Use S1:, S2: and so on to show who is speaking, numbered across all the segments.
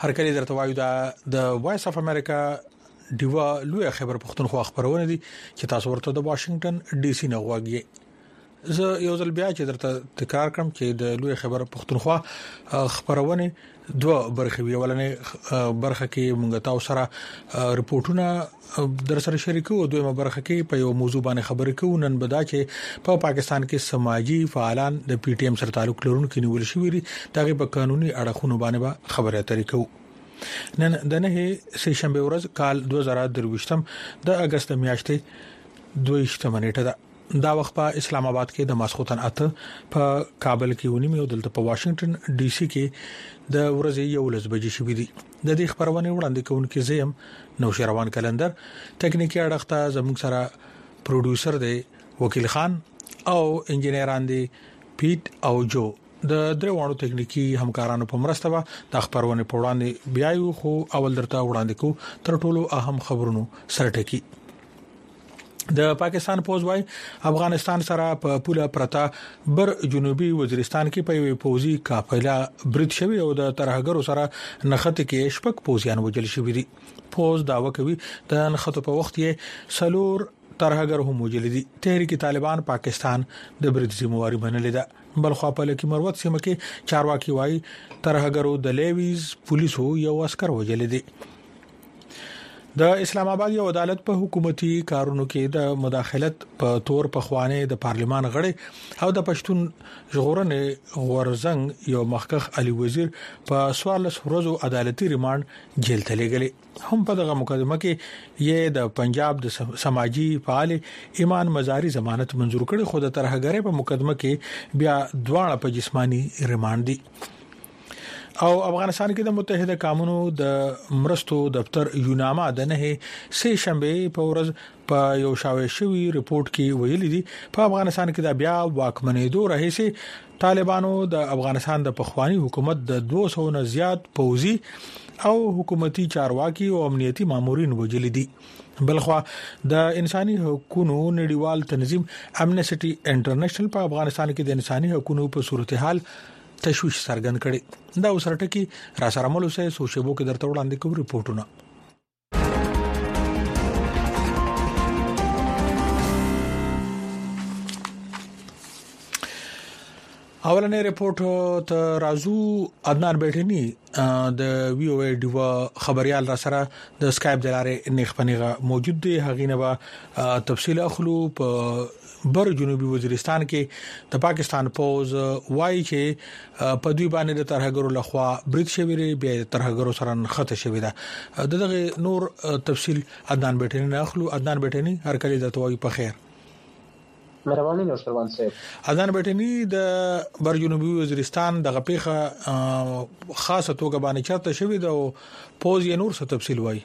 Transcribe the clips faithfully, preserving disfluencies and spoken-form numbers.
S1: هر کله درته وایو دا د وایس اف امریکا دیوا لوی خبر پښتونخوا خبرونه دي چې تاسو ورته د واشنگټن ډي سي نه غواګي. زه یو ځل بیا چې درته تکرار کوم چې د لوی خبر پښتونخوا خبرونه دوه برخې وی ولنې برخه کې مونږ تاسو سره رپورټونه در سره شریکو او دویمه برخه کې په یو موضوع باندې خبرې کوو. نن بدا چې په پاکستان کې سماجی فعالان د پی ټی ایم سره تعلق لرونکي نیول شوی دي دغه په قانوني اړخونو باندې خبرې اترې کوو. نن د نه سه شنبه ورځ کال دوه زره درويشتم د اگست میاشتې دوه نیټه ده. دا وخت په اسلام آباد کې د ماسخوتن اته په کابل کې ونیمه او دلته په واشنگټن ډي سي کې د ورځې یو لس بجې شوې دي. د دې خبرونه وړاندې کوونکې زیم نو شروان کلندر ټکنیکی اړخته زموږ سره پروډوسر دی وکیل خان او انجنیران دي پیټ او جو د دروانو ټکنیکی همکارانو په مرسته د خبرونه په وړاندې بیا یو خو اول درته وړاندې کو تر ټولو اهم خبرونو سره ټکی. د پاکستان پوز وای افغانستان سره په پوله پرتا بر جنوبي وزیرستان کې په یوه پوزي کاپلا برید شوی او د ترهګرو سره نخته کې شپک پوزیان وجل شوی دي. پوز داوا کوي د نخته په وخت یې سلور ترهګر هم وجل دي. تحریک طالبان پاکستان د برید ذمہواری منلې ده. بل خو په لکه مروت سیمه کې چارواکي وای ترهګرو د لیویز پولیسو یو عسكر وجل دي. د اسلام آباد یو عدالت په حکومتي کارونو کې د مداخلت په تور په خوانه د پارلمان غړي او د پښتون ژغورنې ورزنګ یو مخکخ علي وزیر په سوالس ورځو عدالتي ریماند جیل ته لګلې. هم په دغه مقدمه کې یې د پنجاب د سماجی فعال ایمان مزاری ضمانت منزور کړي خو د ترهګرۍ په مقدمه کې بیا دواړه په جسمانی ریماند دي. او افغانستان کې د متحده قومونو د مرستو دفتر یوناما د نه سه شنبه په ورځ په یو شاوې شوی ریپورت کې ویلي دي په افغانستان کې د بیا واکمنېدو راهیسي طالبانو د افغانستان د پخوانی حکومت د دوه سوه نه زیات پوځي او حکومتي چارواکي او امنیتي مامورین وجلي دي. بلخوا د انساني حقوقو نړیوال تنظیم امنیسټي انټرنیشنل په افغانستان کې د انساني حقوقو په صورتحال تشویش څرګند کړي. دا وسرټه کې را سره ملو سه سوشيبو کې درته وړاندې کوم ریپورتونه. اولنې ریپورت ته رازو عدنان بیٹنی د وی او ای ډیوا خبريال را سره د سکایپ د لارې نېخپنیغه موجود دی. هغې نه به تفصیل اخلو. په بر جنوبي وزیرستان کې د پاکستان پوز وایي چې په دوی باندې د ترهګرو لخوا برید شوی دی بیا د ترهګرو سره خطه شوی ده. دغه نور تفصیل عدنان بیٹنی نه اخلو. عدنان بیٹنی هر کله د توای په خیر.
S2: مهرباني نو شروان صاحب.
S1: عدنان بیٹنی د بر جنوبي وزیرستان د غپیخه خاصه توګه باندې چرته شوی ده او پوز یې نور څه تفصیل وایي.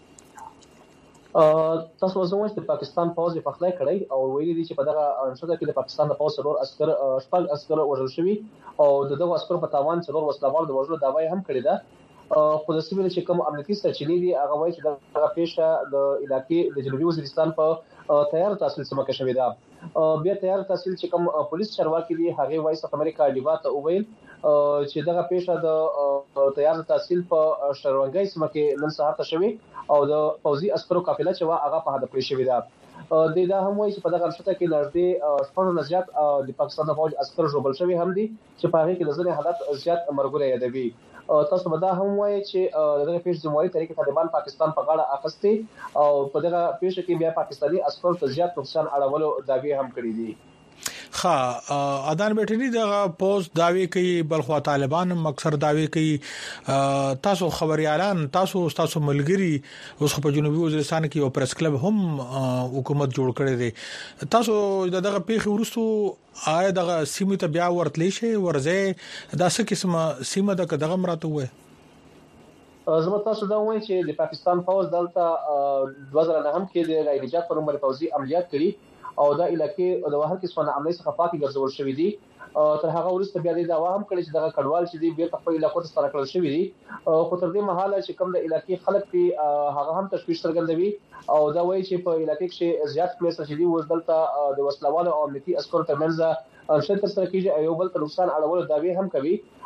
S2: تاسو زموږ د پاکستان پوز په خلای کړی او ویلي دي چې په دغه انشاء کې د پاکستان د پوز سرور عسكر شپږ عسكر وژل شوي او دغه عسكر په تاوان سرور وسلوال د وژلو داوای هم کړی ده. خو د سیمې چې کوم امنیتي سرچینې دي هغه وایي چې دغه پیښه د علاقې د جنوبي وزیرستان په تیار تحصیل سیمه کې شوې ده. بیا تیار تحصیل چې کوم پولیس چارواکي دي هغه وایي چې امریکا لیوا ته وویل چې دغه پیښه د تیار تحصیل په شرونګای سیمه کې نن سهار ته شوې او د پوځي عسکرو قافله چې وا هغه په هدف کې شوې ده. د دا هم وایي چې په دغه انشطه کې نږدې شپږ نه زیات د پاکستان د فوج عسكر ژوبل شوي هم دي چې په هغه کې د ځینې حالات زیات مرګونه یادوي. تاسو به دا هم وایي چې دغه پیښه ذمہواری طریقې طالبان پاکستان په غاړه اخیستي او په دغه پیښه کې بیا پاکستاني عسکر ته زیات نقصان اړولو دعوی هم کړې دي.
S1: خا عدنان بیٹنی دغه پوسټ داوی کوي بلخوا طالبان مکسر داوی کوي. تاسو خبريالان تاسو تاسو ملګری اوس په جنوبي وزیرستان کې یو پریس کلب هم حکومت جوړ کړی دی. تاسو دغه پیښه ورستو آیا دغه سیمه ته بیا ورتلی شي ورځي داسې قسمه سیمه دغه مراته وای.
S2: زما تاسو دا وایي چې د پاکستان فوج دلته دوه زره نه هم کې د غیر نجات پر عمر فوزي عملیات کړي او دا علاقې د هر قسمه عملیات څخه پاکي ګرځول شوې دي. تر هغه وروسته بیا د داوا هم کړی چې دغه کډوال چې دی بیرته خپل علاقو ته سره کړل شوی دي. خو تر دې مهاله چې کوم د علاقې خلک دي هغه هم تشویش څرګندوي او دا وایي چې په علاقې کې زیات کلیسه چې دی وزدلته د وسلوالو او امنیتي عسکرو ترمنځ شتر سره کېږي او یو بل ته نقصان اړولو دعوی هم کوي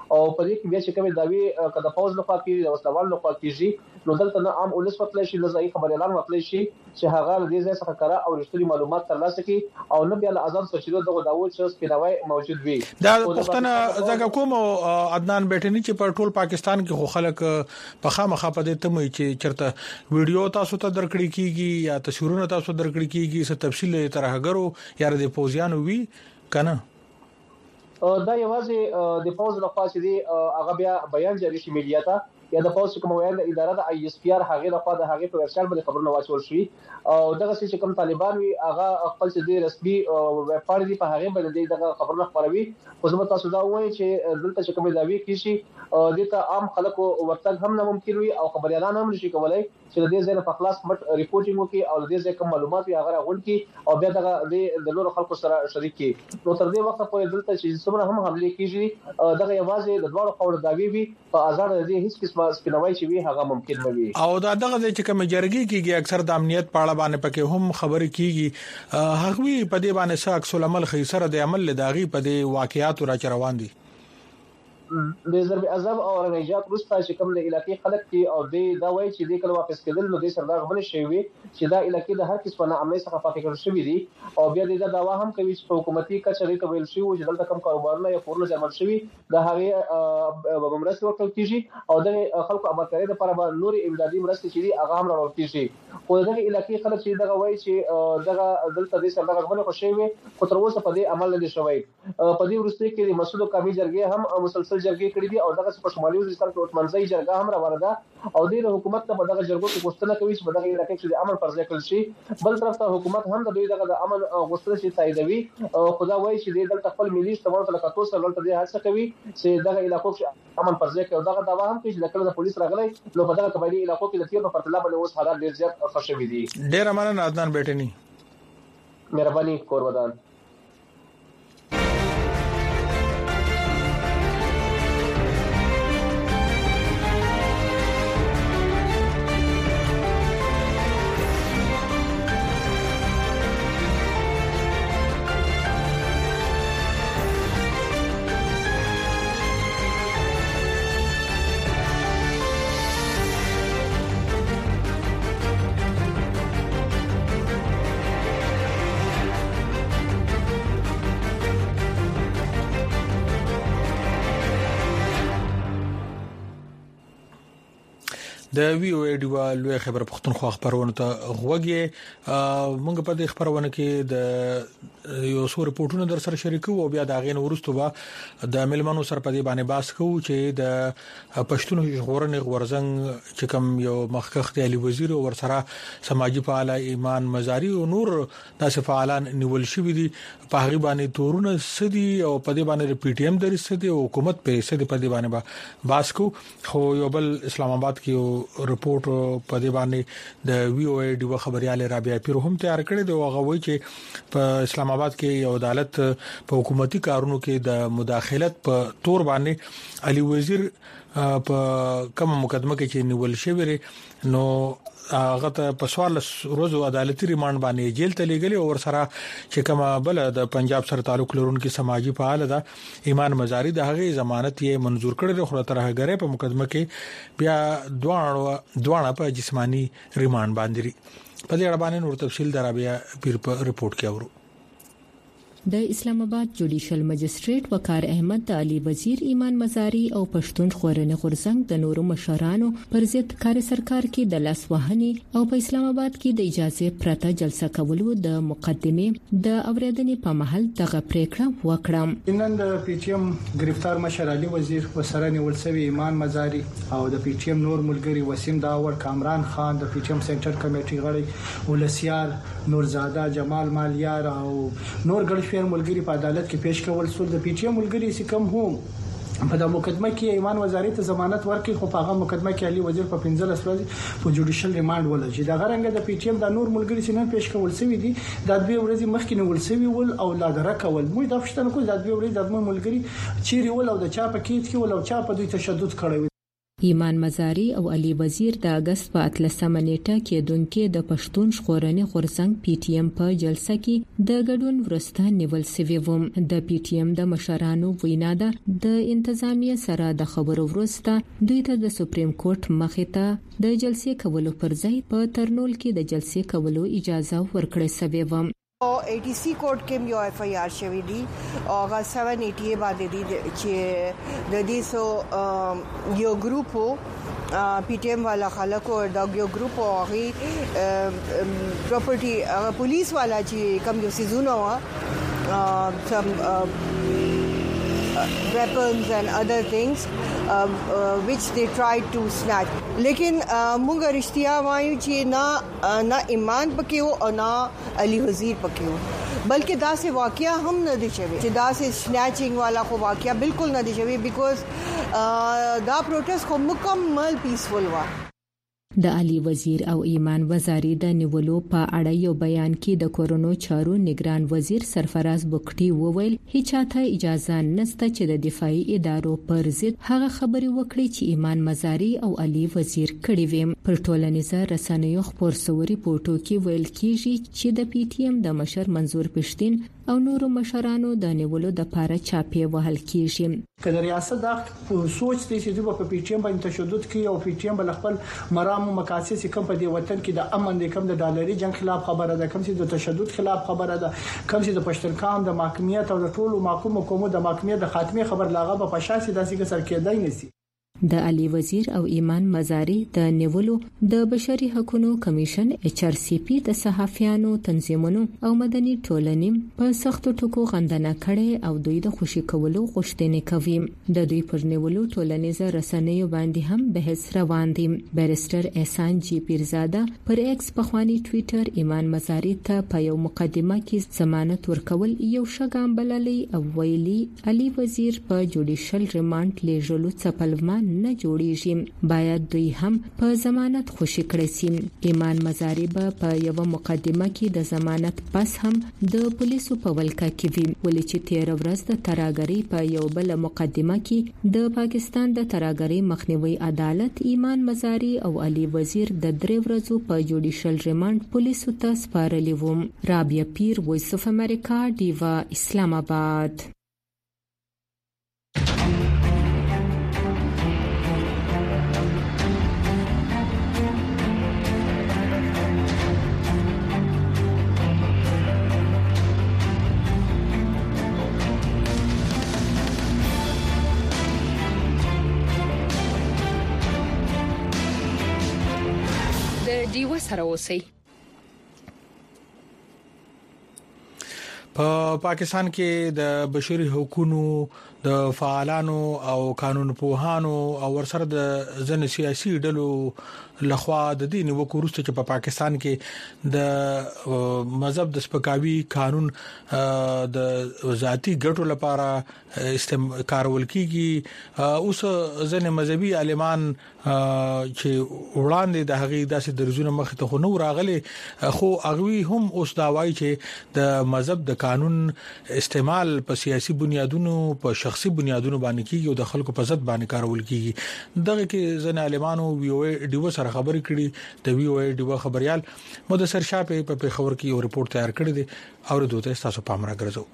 S2: او په دې کې بیا چې کومې داوی کده پوز لخوا کې د وسلوال لخوا کېږي نو دلته نه عام ولس وتلی شي لږ خبري اعلان وتلی شي چې هغه د دې ځای څخه کړه او رښتینی معلومات ترلاسه کړي او نه بیا له اذان سرچینو دغه داوود چې سپیناوي موجود وي
S1: دا پښتنه زګه کوم عدنان بیٹنی چې په ټول پاکستان کې خو خلک په خامخا په دې تموي چې چرته ویډیو تاسو ته درکړی کیږي یا تصویرونه تاسو درکړی کیږي څه تفصیل ترهګرو یا د پوزیانو وی کنه
S2: دا یوازې د پوز لخوا چې دی هغه بیا بیان جاری شي میډیا ته یا د پوز کوم ویل د اداره د آی اس پی ار هغه لخوا د هغه په ورشل باندې خبرونه واچول شي او دغه چې کوم طالبان وی هغه خپل چې دی رسمي ویب پاڼې دی په هغه باندې دغه خبرونه خبروي خو زما تاسو دا وایي چې دلته چې کوم داوی کیږي د ته عام خلکو ورتګ هم نه ممکن وي او خبري اعلان هم نشي کولای چې د دې ځای په خلاص مټ ریپورټینګ وکړي او د دې ځای کوم معلومات یې هغه راغون کی او بیا دغه د نورو خلکو سره شریک کی نو تر دې وخت پورې دلته چې څومره هم حمله کیږي دغه یوازې د دوه خور داوی وي په آزاد دي هیڅ قسمه سپینوي چې وي هغه ممکن نه وي
S1: او دا دغه چې کوم جرګي کیږي اکثر د امنیت پاړه باندې پکې هم خبرې کیږي هغه وی په دې باندې څه عکس العمل خیسره د عمل لداغي په دې واقعیات را چروان دي
S2: د ضرب عذاب او رنجات روستا چې کوم د علاقې خلک کی او د دا وایي چې د کله واپس کېدل نو د سردار غمن شي وي چې دا علاقې د هر قسمه نه عملي څخه پاتې کړل شوې دي او بیا د دعوا هم کوي چې حکومتي کچري ته ویل شي چې دلته کم کاروبارونه یا پورونه جمع شوي د هغه بمرسته ورکړل کیږي او د خلکو امرکاري لپاره به نوري امدادي مرستې چې دي هغه هم راوړل کیږي خو دغه علاقې خلک چې دغه وایي چې دغه دلته د سردار غمن خوشي وي خو تر اوسه په دې عمل نه شوی په دې ورسته کې د مسعود قومي جرګې هم مسلسل جرګې کړې دي او دغه په شمالي وزیرستان کې اوسمنځي جرګه هم روانه ده او د حکومت ته په دغه جرګو کې غوښتنه کوي چې په دغه علاقې کې د امن پر ځای کړل شي بل طرف ته حکومت هم د دوی دغه د امن غوښتنه شي تاییدوي خدا وایي چې د دلته خپل ملي استعمال ته لکه تاسو دلته د هڅه کوي چې دغه علاقو کې امن پر ځای کوي دغه داوا هم کوي چې کله د پولیس راغلي نو په دغه قبایلی علاقو کې د تیر په پرتله باندې اوس حالات ډیر زیات خوشوي دي
S1: ډیر مننه عدنان بیٹنی
S2: مهرباني کورودان
S1: د وی او ای ډیوا لوی خبر پښتونخوا خبرونه ته غوږی موږ په دې خبرونه کې د یو څو رپورټونو در سره شریکو او بیا دا غین ورستو به د ملمنو سره په دې باندې باس کوو چې د پښتون ژغورنې غورزنګ چې کوم یو مخکخ دی علي وزیر او ور سره سماجی فعال ایمان مزاری او نور داسې فعالان نیول شوی دي په هغه باندې تورونه سدي او په دې باندې پی ټی ایم درسته دي حکومت په سدي په دې باندې باس کو خو یو بل اسلام آباد کې رپورت په دې باندې د وی او ای ډیوا خبريال رابعه پیر هم تیار کړی دی او غوي چې په اسلام آباد کې یو عدالت په حکومتي کارونو کې د مداخلت په تور باندې علي وزیر په کوم مقدمه کې چې نیول شوی نو هغه ته په سوال روزو عدالتي ریماند باندې جیل ته لګلی او ور سره چې کومه بل د پنجاب سره تعلق لرونکي سماجی فعال ده ایمان مزاری د هغه ضمانت یې منزور کړی خو تر هغه غره په مقدمه کې بیا دوه دوه په جسمانی ریماند باندې په دې اړه باندې نور تفصیل درابیا پیر په رپورت کې اورو
S3: د اسلام آباد جوډیشل مجستریټ وقار احمد د علي وزیر ایمان مزاری او پښتون ژغورنې غورځنګ د نورو مشرانو پر ضد کار سرکار کې د لاس وهنې او په اسلام آباد کې د اجازه پرته جلسه کولو د مقدمه د اوریدنې په محل دغه پریکړه وکړه
S4: نن د پی ټی ایم گرفتار مشر علي وزیر وسره نیول شوی ایمان مزاری او د پی ټی ایم نور ملګری وسیم داور کامران خان د پی ټی ایم سنټر کمیټي غړي ولسیار نورزاده جمال مالیار او نور ګډ شمېر ملګری په عدالت کې پیش کول سول د پی ټی ایم ملګری چې کوم هم په د مقدمه کې ایمان وزاري ته ضمانت ورکړي خو په هغه مقدمه کې علي وزیر په پنځه ورځې په جوډیشل ریماند ول چې د غرنګ د پی ټی ایم د نور ملګری چې نن پیش کول سوي دي د دوه ورځې مخکې نیول سوي ول او لا درکه ول موږ د پښتنو کو د دوه ورځې د ملګری چیرې ول او د چا په کې کې ول او چا په دوی تشدد کړی
S3: ایمان مزاری او علي وزیر د اگست په اتلسمه نیټه کې دونکو د پښتون ژغورنې غورځنګ پی ټی ایم په جلسه کې د ګډون ورسته نیول سوي وو. د پی ټی ایم د مشرانو وینا ده د انتظامیه سره د خبرو ورسته دوی ته د سپریم کورټ مخې ته د جلسې کولو پر ځای په ترنول کې د جلسې کولو اجازه ورکړې سوي و.
S5: او اے ټی سی کوډ کې یو ایف آی آر شوی دی او هغه سبعه اسی باندې دی چې د دې سو یو ګروپ پی ټی ایم والا خلکو دا یو ګروپ او هغه پراپرټي پولیس والا چې کوم یو سيزونه وا سم weapons and other things uh, uh, which they tried to snatch. لیکن موږ رښتیا وایو چې نه نه ایمان پکې و او نه علي وزیر پکې و بلکې دا سه واقعیا هم نه دي شوی چې دا سه سنیچینګ والا خو واقعیا بالکل نه دي شوی بیکاز دا پروټیست خو مکمل پیسفل و.
S3: د علي وزیر او ایمان وزاری د نیولو په اړه یو بیان کې د کورونو چارو نگران وزیر سرفراز بوکټي وویل هیڅ چاته اجازه نشته چې د دفاعي ادارو پر ضد هغه خبري وکړي چې ایمان مزاری او علي وزیر کړي وي. پر ټولنیزه رسنیو خبر سوري پورټو کې ویل کیږي چې د پی ټی ایم د مشر منظور پښتين او نورو مشرانو د نیولو د پاره چاپی وهل کیږي.
S4: کله ریاست دا سوچ دي چې د پی ټی ایم باندې تشدد کوي او پی ټی ایم بل خپل مرام مقاصد چې کوم په دی وطن کې د امن د کوم د ډالري جنگ خلاف خبره ده، کوم چې د تشدد خلاف خبره ده، کوم چې د پښتون قام د محکمیت او د ټولو محکوم قومو د محکمیت د خاتمه خبر لاغه په پښاسي داسې سر کېدای نسی.
S3: د علي وزیر او ایمان مزاری د نیولو د بشري حقوقو کمیشن ایچ آر سی پی د صحافیانو تنظیمونو او مدني ټولنې په سختو ټکو غندنه کړي او دوی د خوشي کولو غوښتنې کوي. د دوی پر نیولو ټولنیزه رسنیو باندې هم بحث روان دي. بیرستر احسان جی پیرزاده پر ایکس پخوانی ټوئیټر ایمان مزاری ته په یو مقدمه کې ضمانت ورکول یو شګام بللی او ویلي علي وزیر په جوډیشل ریماند لیږلو څپلمان نه جوړیږي، باید دوی هم په ضمانت خوشی کړي سي. ایمان مزاری به په یو مقدمه کې د ضمانت پس هم د پولیسو په ولکه کې وي، ولې چې تیر ورځ د تراګری په یو بل مقدمه کې د پاکستان د تراګری مخنیوي عدالت ایمان مزاری او علي وزیر د درې ورځو په جوډیشل ریماند پولیسو ته سپارلی و. رابعه پیر، وایس اف امریکا، ډیوا، اسلام آباد.
S6: دیو سره اوسئ.
S1: په پاکستان کې د بشري حقوقو د فعالانو او قانون پوهانو او ورسره د ځن سیاسي ډلو لخوا د دین وکړسته چې په پاکستان کې د مذهب د سپکاوي قانون د ذاتی ګټو لپاره استعمال کیږي. اوس ځنه مذهبي عالمان چې وړاندې د هغې داسې درزونه مخ ته خو نو راغلي، خو اغوی هم اوس دا وایي چې د مذهب د قانون استعمال په سیاسي بنیادونو په شخصي بنیادونو باندې کیږي او د خلکو په ضد باندې کارول کیږي. دغه کې ځنه عالمانو وی او ډیو سره خبرې کړي. د وی او ډیو خبريال مدثر شاه په پیښور کې یو رپورت تیار کړی دی او دوی تاسو پام راګرځو.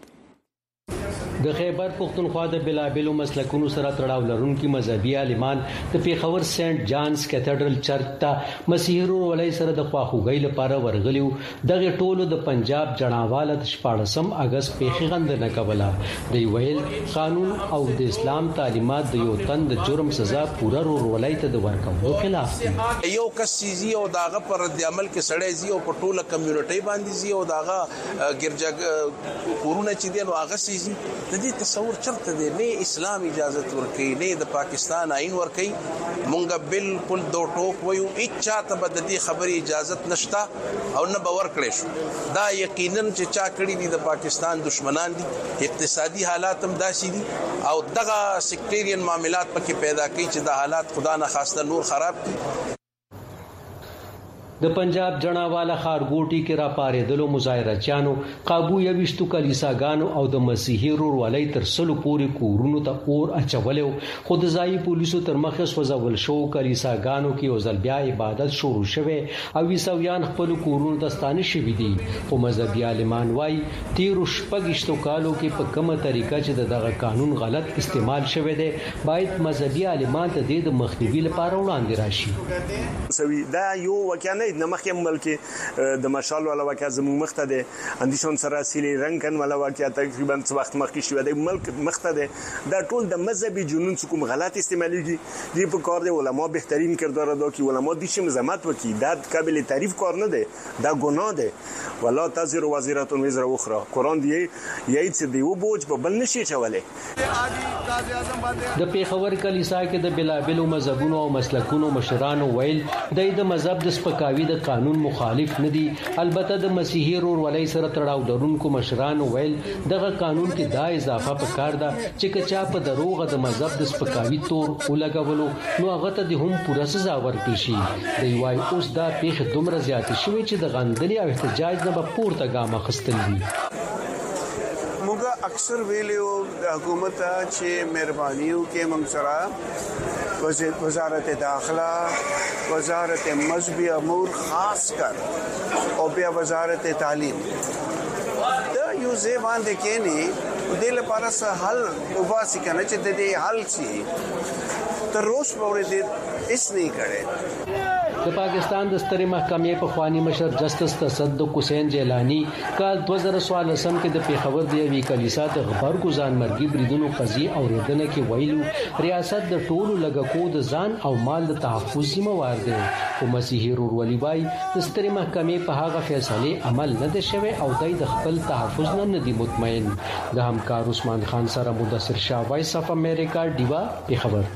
S7: د خیبر پختونخوا د بلابلو مسلکونو سره تړاو لرونکي مذهبي عالمان د پیښور سنت جانز کیتھیډرل چرچ ته مسیحرو ولای سره د خواخوږي لپاره ورغلیو. دغه ټولو د پنجاب جناواله د شپاړسم اگست پیښې غندنه کوله. د ویل قانون او د اسلام تعلیمات د یو تند جرم سزا پوره ورولای ته د ورکوو خلاف دي.
S8: یو کس سيزي او داغه پر رد عمل کې سړی زی او په ټوله کمیونټي باندې زی او داغه ګرځا کورونه چې دی نو هغه سيزي د دې تصور چرته دی. نه اسلام اجازه ورکړي نه د پاکستان آئین ورکړي. مونږ بالکل دو ټوک وایو هیڅ چاته به د دې خبري اجازه نشته او نه باور کړی شو. دا یقینا چې چا کړی دي د پاکستان دشمنان دي. اقتصادي حالات هم داسي دي او دغه سیکټریان معاملات پکې پیدا کوي چې د حالات خدا نه خواسته نور خراب دي.
S7: د پنجاب جناواله خارګوټي کې را پارېدلو مظاهرچیانو قابو یوشتو کلیساګانو او د مسیحي ورولۍ تر سلو پورې کورونو ته اور اچولیو. خو د ځایي پولیسو تر مخه سوځول شو کلیساګانو کې یو ځل بیا عبادت شروع شوه او عیسویان خپل کورونو ته ستانه شوي دي. خو مذهبي عالمان وايي تیر شپږشتو کالو کې په کومه طریقه چې دغه قانون غلط استعمال شوی دی باید مذهبي عالمان ته د مخنیوي لپاره وړاندې راشي.
S9: سوي دا یو وکانه د مخیم بلکې د مشال ولا وکا زموږ مخته ده اندیشون سره سیلی رنگ کن ولا وکا تقریبا څه وخت مخکې شو د ملک مخته ده دا ټول د مذهبي جنون کوم غلط استعماليږي دی په کار دی علما بهترین کردار ادا کوي علما د شي مزامت وکي دا قابل تعریف کار نه ده دا ګناه ده ولا تزر وزیرة وزر اخرى قران دی یی څه دی و بوج په بل نشي چولې.
S7: د پیښور کلیسا کې د بلابلو مذهبونو او مسلکونو مشرانو ویل د مذهب د سپکاوي د قانون مخالف نه دي. البته د مسیحي ورولۍ سره تړاو لرونکو مشرانو ویل دغه قانون کې دا اضافه پکار ده چې کچا په دروغه د مذهب د سپکاوي تور ولګولو نو هغه ته د هم پوره سزا ورکړي شي. دی وايي اوس دا پیښه دومره زیاتې شوې چې د غندلې او احتجاج نه به پورته ګام اخیستل دي.
S10: موږ اکثر ویلو د حکومت چې مهربانيو کې موږ سره وزارت داخله وزارت مذهبی امور خاص کر او بیا وزارت تعلیم دا یو ځوان د کېنی د لپاره سه حل وباسي کنه چې د دې حل شي تر روز پورې دې اس نه کړي.
S7: د پاکستان د سترې محکمې په خواني مشر جسټس تصدق حسین جیلانی کال دو هزار څوارلسم کې د پیښور د یوې کلیسا د غبرګو ځانمرګي بریدونو قضیې اوریدنه کې ویلو ریاست د ټولو لګکو د ځان او مال د تحفظ ذمہ وار دی. او مسیحي ورولي بای د سترې محکمې په هغه فیصله عمل نه دی شوی او د خپل تحفظ نه نه دی مطمئن. د همکار عثمان خان سره مدثر شاه وایس اف امریکا دیوا پیښور.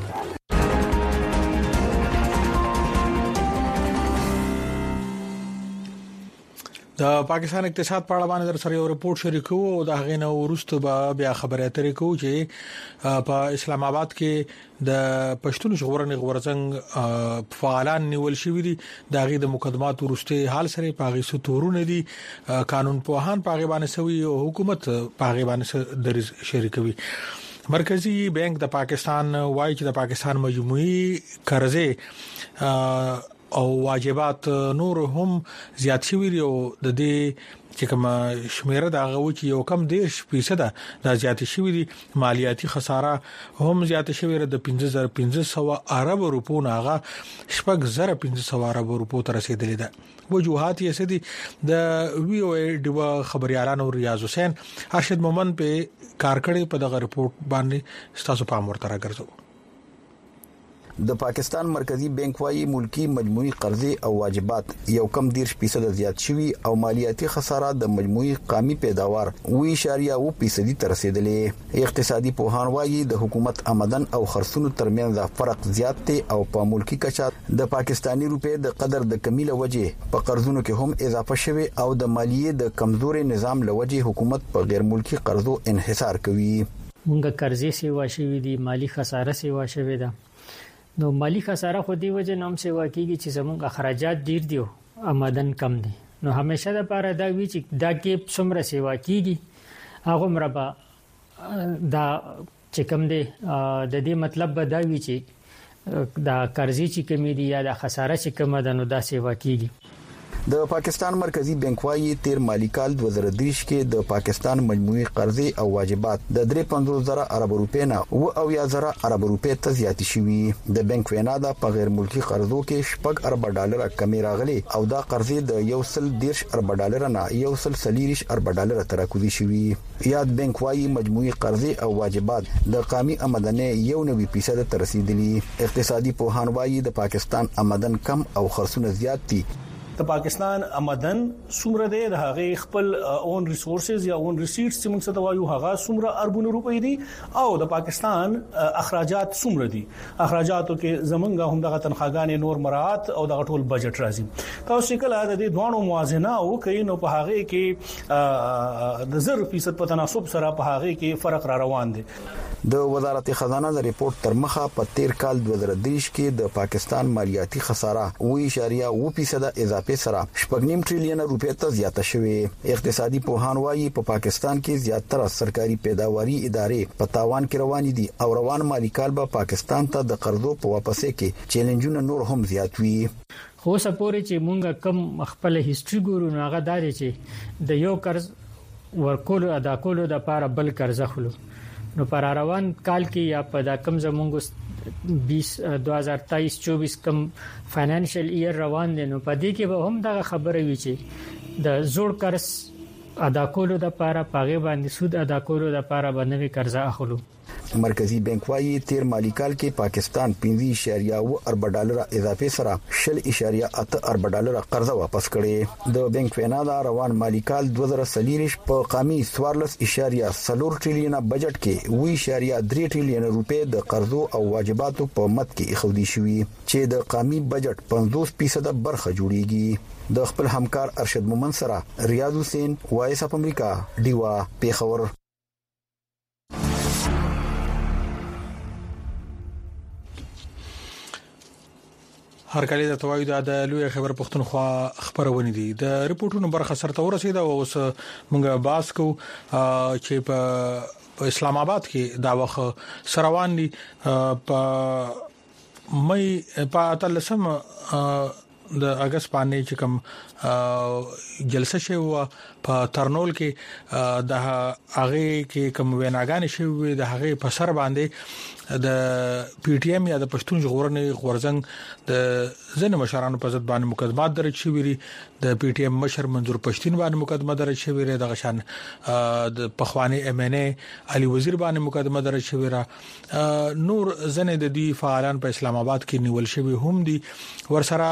S1: د پاکستان اقتصاد په اړه باندې در سره یو رپورت شریکو او د هغې نو ورسته به بیا خبرې اترې کوو چې په اسلام آباد کې د پښتون ژغورنې غورځنګ فعالان نیول شوی دي د هغې د مقدمات ورسته حال سره په هغې ستورونه دي قانون پوهان په هغې باندې سوي او حکومت په هغې باندې درز شریکوي. مرکزی بانک د پاکستان وايي چې د پاکستان مجموعي قرضې او واجبات نور هم زیات شوي او د دې چې کوم شمیره د هغه چې یو کم دیش فیصد د زیات شوي دي مالیاتي خساره هم زیات شوي د پنځه زره پنځه سوه ارب روپو نه هغه شپږ زره پنځه سوه ارب روپو ته رسیدلې ده. وجوهات یې سدي د وی او ای ډیوا خبريالانو ریاض حسین ارشد مومن په کارکړې په دغه رپورت باندې ستاسو په امر تر راګرځو.
S11: د پاکستان مرکزی بانک وايي ملکی مجموعي قرضې او واجبات یو کم دیرش فیصد زیات شوي او مالیاتي خساره د مجموعي قومي پیداوار وی اشاریه او فیصدي تر رسیدلې. اقتصادي پوهان وايي د حکومت آمدن او خرڅونو ترمنځ فرق زیات دی او په ملکی کچا د پاکستانی روپې د قدر د کمی له وجې په قرضونو کې هم اضافه شوه او د مالیې د کمزوري نظام له وجې حکومت په غیر ملکی قرضو انحصار کوي.
S12: موږ قرضې سیوا شوي دي مالی خساره سیوا شوي ده. نو مالی خساره خو دی وجه نوم سیوا کیږي چې زموږ اخراجات ډیر دي او آمدن کم دي. نو همیشه د پاره دا وی چې دا کې څومره سیوا کیږي هغه مربع دا چې کم دي د دې مطلب به دا وی چې دا قرضې چې کمی دي یا د خساره چې کم ده نو دا سیوا کیږي.
S11: د پاکستان مرکزی بانک وايي تیر مالی کال دوه زره دریش کې د پاکستان مجموعي قرضې او واجبات د درې پنځوس زره ارب روپې نه او او یا زره ارب روپې ته زیات شوي. د بانک وینا دا په غیر ملکی قرضو کې شپږ ارب ډالر کمی راغلي او دا قرضې د یو سل دیرش ارب ډالر نه یو سل سلیریش ارب ډالر تر راکوزي شوي. یاد بانک وايي مجموعي قرضې او واجبات د قومي آمدن یو نوي فیصد تر رسیدلي. اقتصادي پوهان وايي د پاکستان آمدن کم او خرڅونه زیات دي.
S13: د پاکستان آمدن څومره دی د هغه خپل اون ریسورسز یا اون ریسیټس چې موږ ته وایو هغه څومره اربونه روپۍ دي او د پاکستان اخراجات څومره دي. اخراجاتو کې زمونږه هم دغه تنخواګانې نور مراعات او دغه ټول بجټ راځي. تاسو کله د دې دوانو موازنه او کین نو په هغه کې د زر فیصد په تناسب سره په هغه کې فرق را روان دي.
S11: د وزارت خزانه د ریپورت تر مخه په تیر کال دوه زره درې کې د پاکستان مالیاتي خساره اوه اعشاریه اوه فیصد اضافه سره شپږ نیم ټریلیون روپیا ته زیاته شوې. اقتصادي پوهان وايي په پاکستان کې زیاتره سرکاري پیداواري ادارې په تاوان کې روان دي او روان مالی کال به پاکستان ته د قرضو په واپسې کې چیلنجونه نور هم زیات وي.
S12: خو سپورې چې مونږ کم خپل هیستوري ګورو نو هغه دار چې د یو قرض ورکولو ادا کولو د لپاره بل قرض اخلو نو پر روان کال کې یا په دا کم زمونږ بیس دوه هزار تیئیس چوبیس کم فاینانشل ایئر روان دي نو په دې کې به هم دا خبره وی چې د زوړ قرض ادا کولو د لپاره پاغه باندې سود ادا کولو د لپاره باندې قرض اخلو.
S11: مرکزی بانک وايي تیر مالی کال کې پاکستان پنځه اعشاریه اوه ارب ډالر اضافه سره شل اعشاریه اته ارب ډالر قرض واپس کړي. د بانک وینا دا روان مالی کال دوه زره سلیریش په قامي څوارلس اعشاریه څلور ټریلیون بجټ کې اوه اعشاریه درې ټریلیون روپے د قرضو او واجباتو په مت کې اخودي شوی چې د قامي بجټ پنځوس فیصد برخه جوړیږي. د خپل همکار ارشد مومن سره ریاض حسین وایس اف امریکا دیوا پیښور.
S1: هر کله د توایو د لوی خبر پښتونخوا خبرونه دي د ریپورتونو برخه سره ورسیده او اوس موږ باس کو چې په اسلام آباد کې دا وخت سروان دي په مې په اتلسم د اگست باندې چې کوم جلسه شوه په ترنول کې د هغه کې کوم ویناګان شوه د هغه په سر باندې د پی ټی ایم یا د پښتون ژغورنې غورزنګ د ځنه مشرانو په ضد باندې مقدمات درج شوې دي. د پی ټی ایم مشر منظور پښتون باندې مقدمه درج شوې ده د غشان د پخوانی ایم ان ای علي وزیر باندې مقدمه درج شوې ده. نور ځنه د دی فعالان په اسلام آباد کې نیول شوی هم دي. ورسره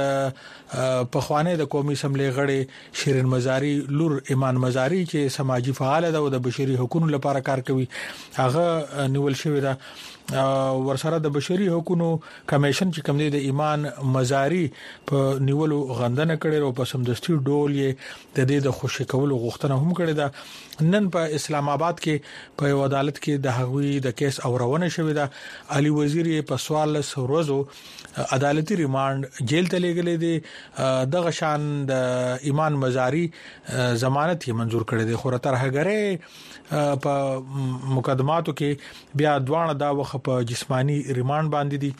S1: د پخوانی د قومي اسمبلی غړي شیرین مزاری لور ایمان مزاری چې سماجی فعال ده او د بشري حقوقو لپاره کار کوي هغه نیول شوی ده. ورسره د بشري حقوقو کمیشن چې کوم دی د ایمان مزاری په نیولو غندنه کړي او په سمدستي ډول یې د دې د خوشی کولو غوښتنه هم کړې ده. نن په اسلام آباد کې په عدالت کې د هغوی د کیس اورونه شوې ده. علي وزیر په سوال ورځو عدالتي ریماند جیل ته لېږلې دي. د غشان د ایمان مزاری ضمانت یې منزور کړې ده. خو تر هغه په مقدماتو کې بیا دوانه دا وخت په جسمانی ریماند باندې دي.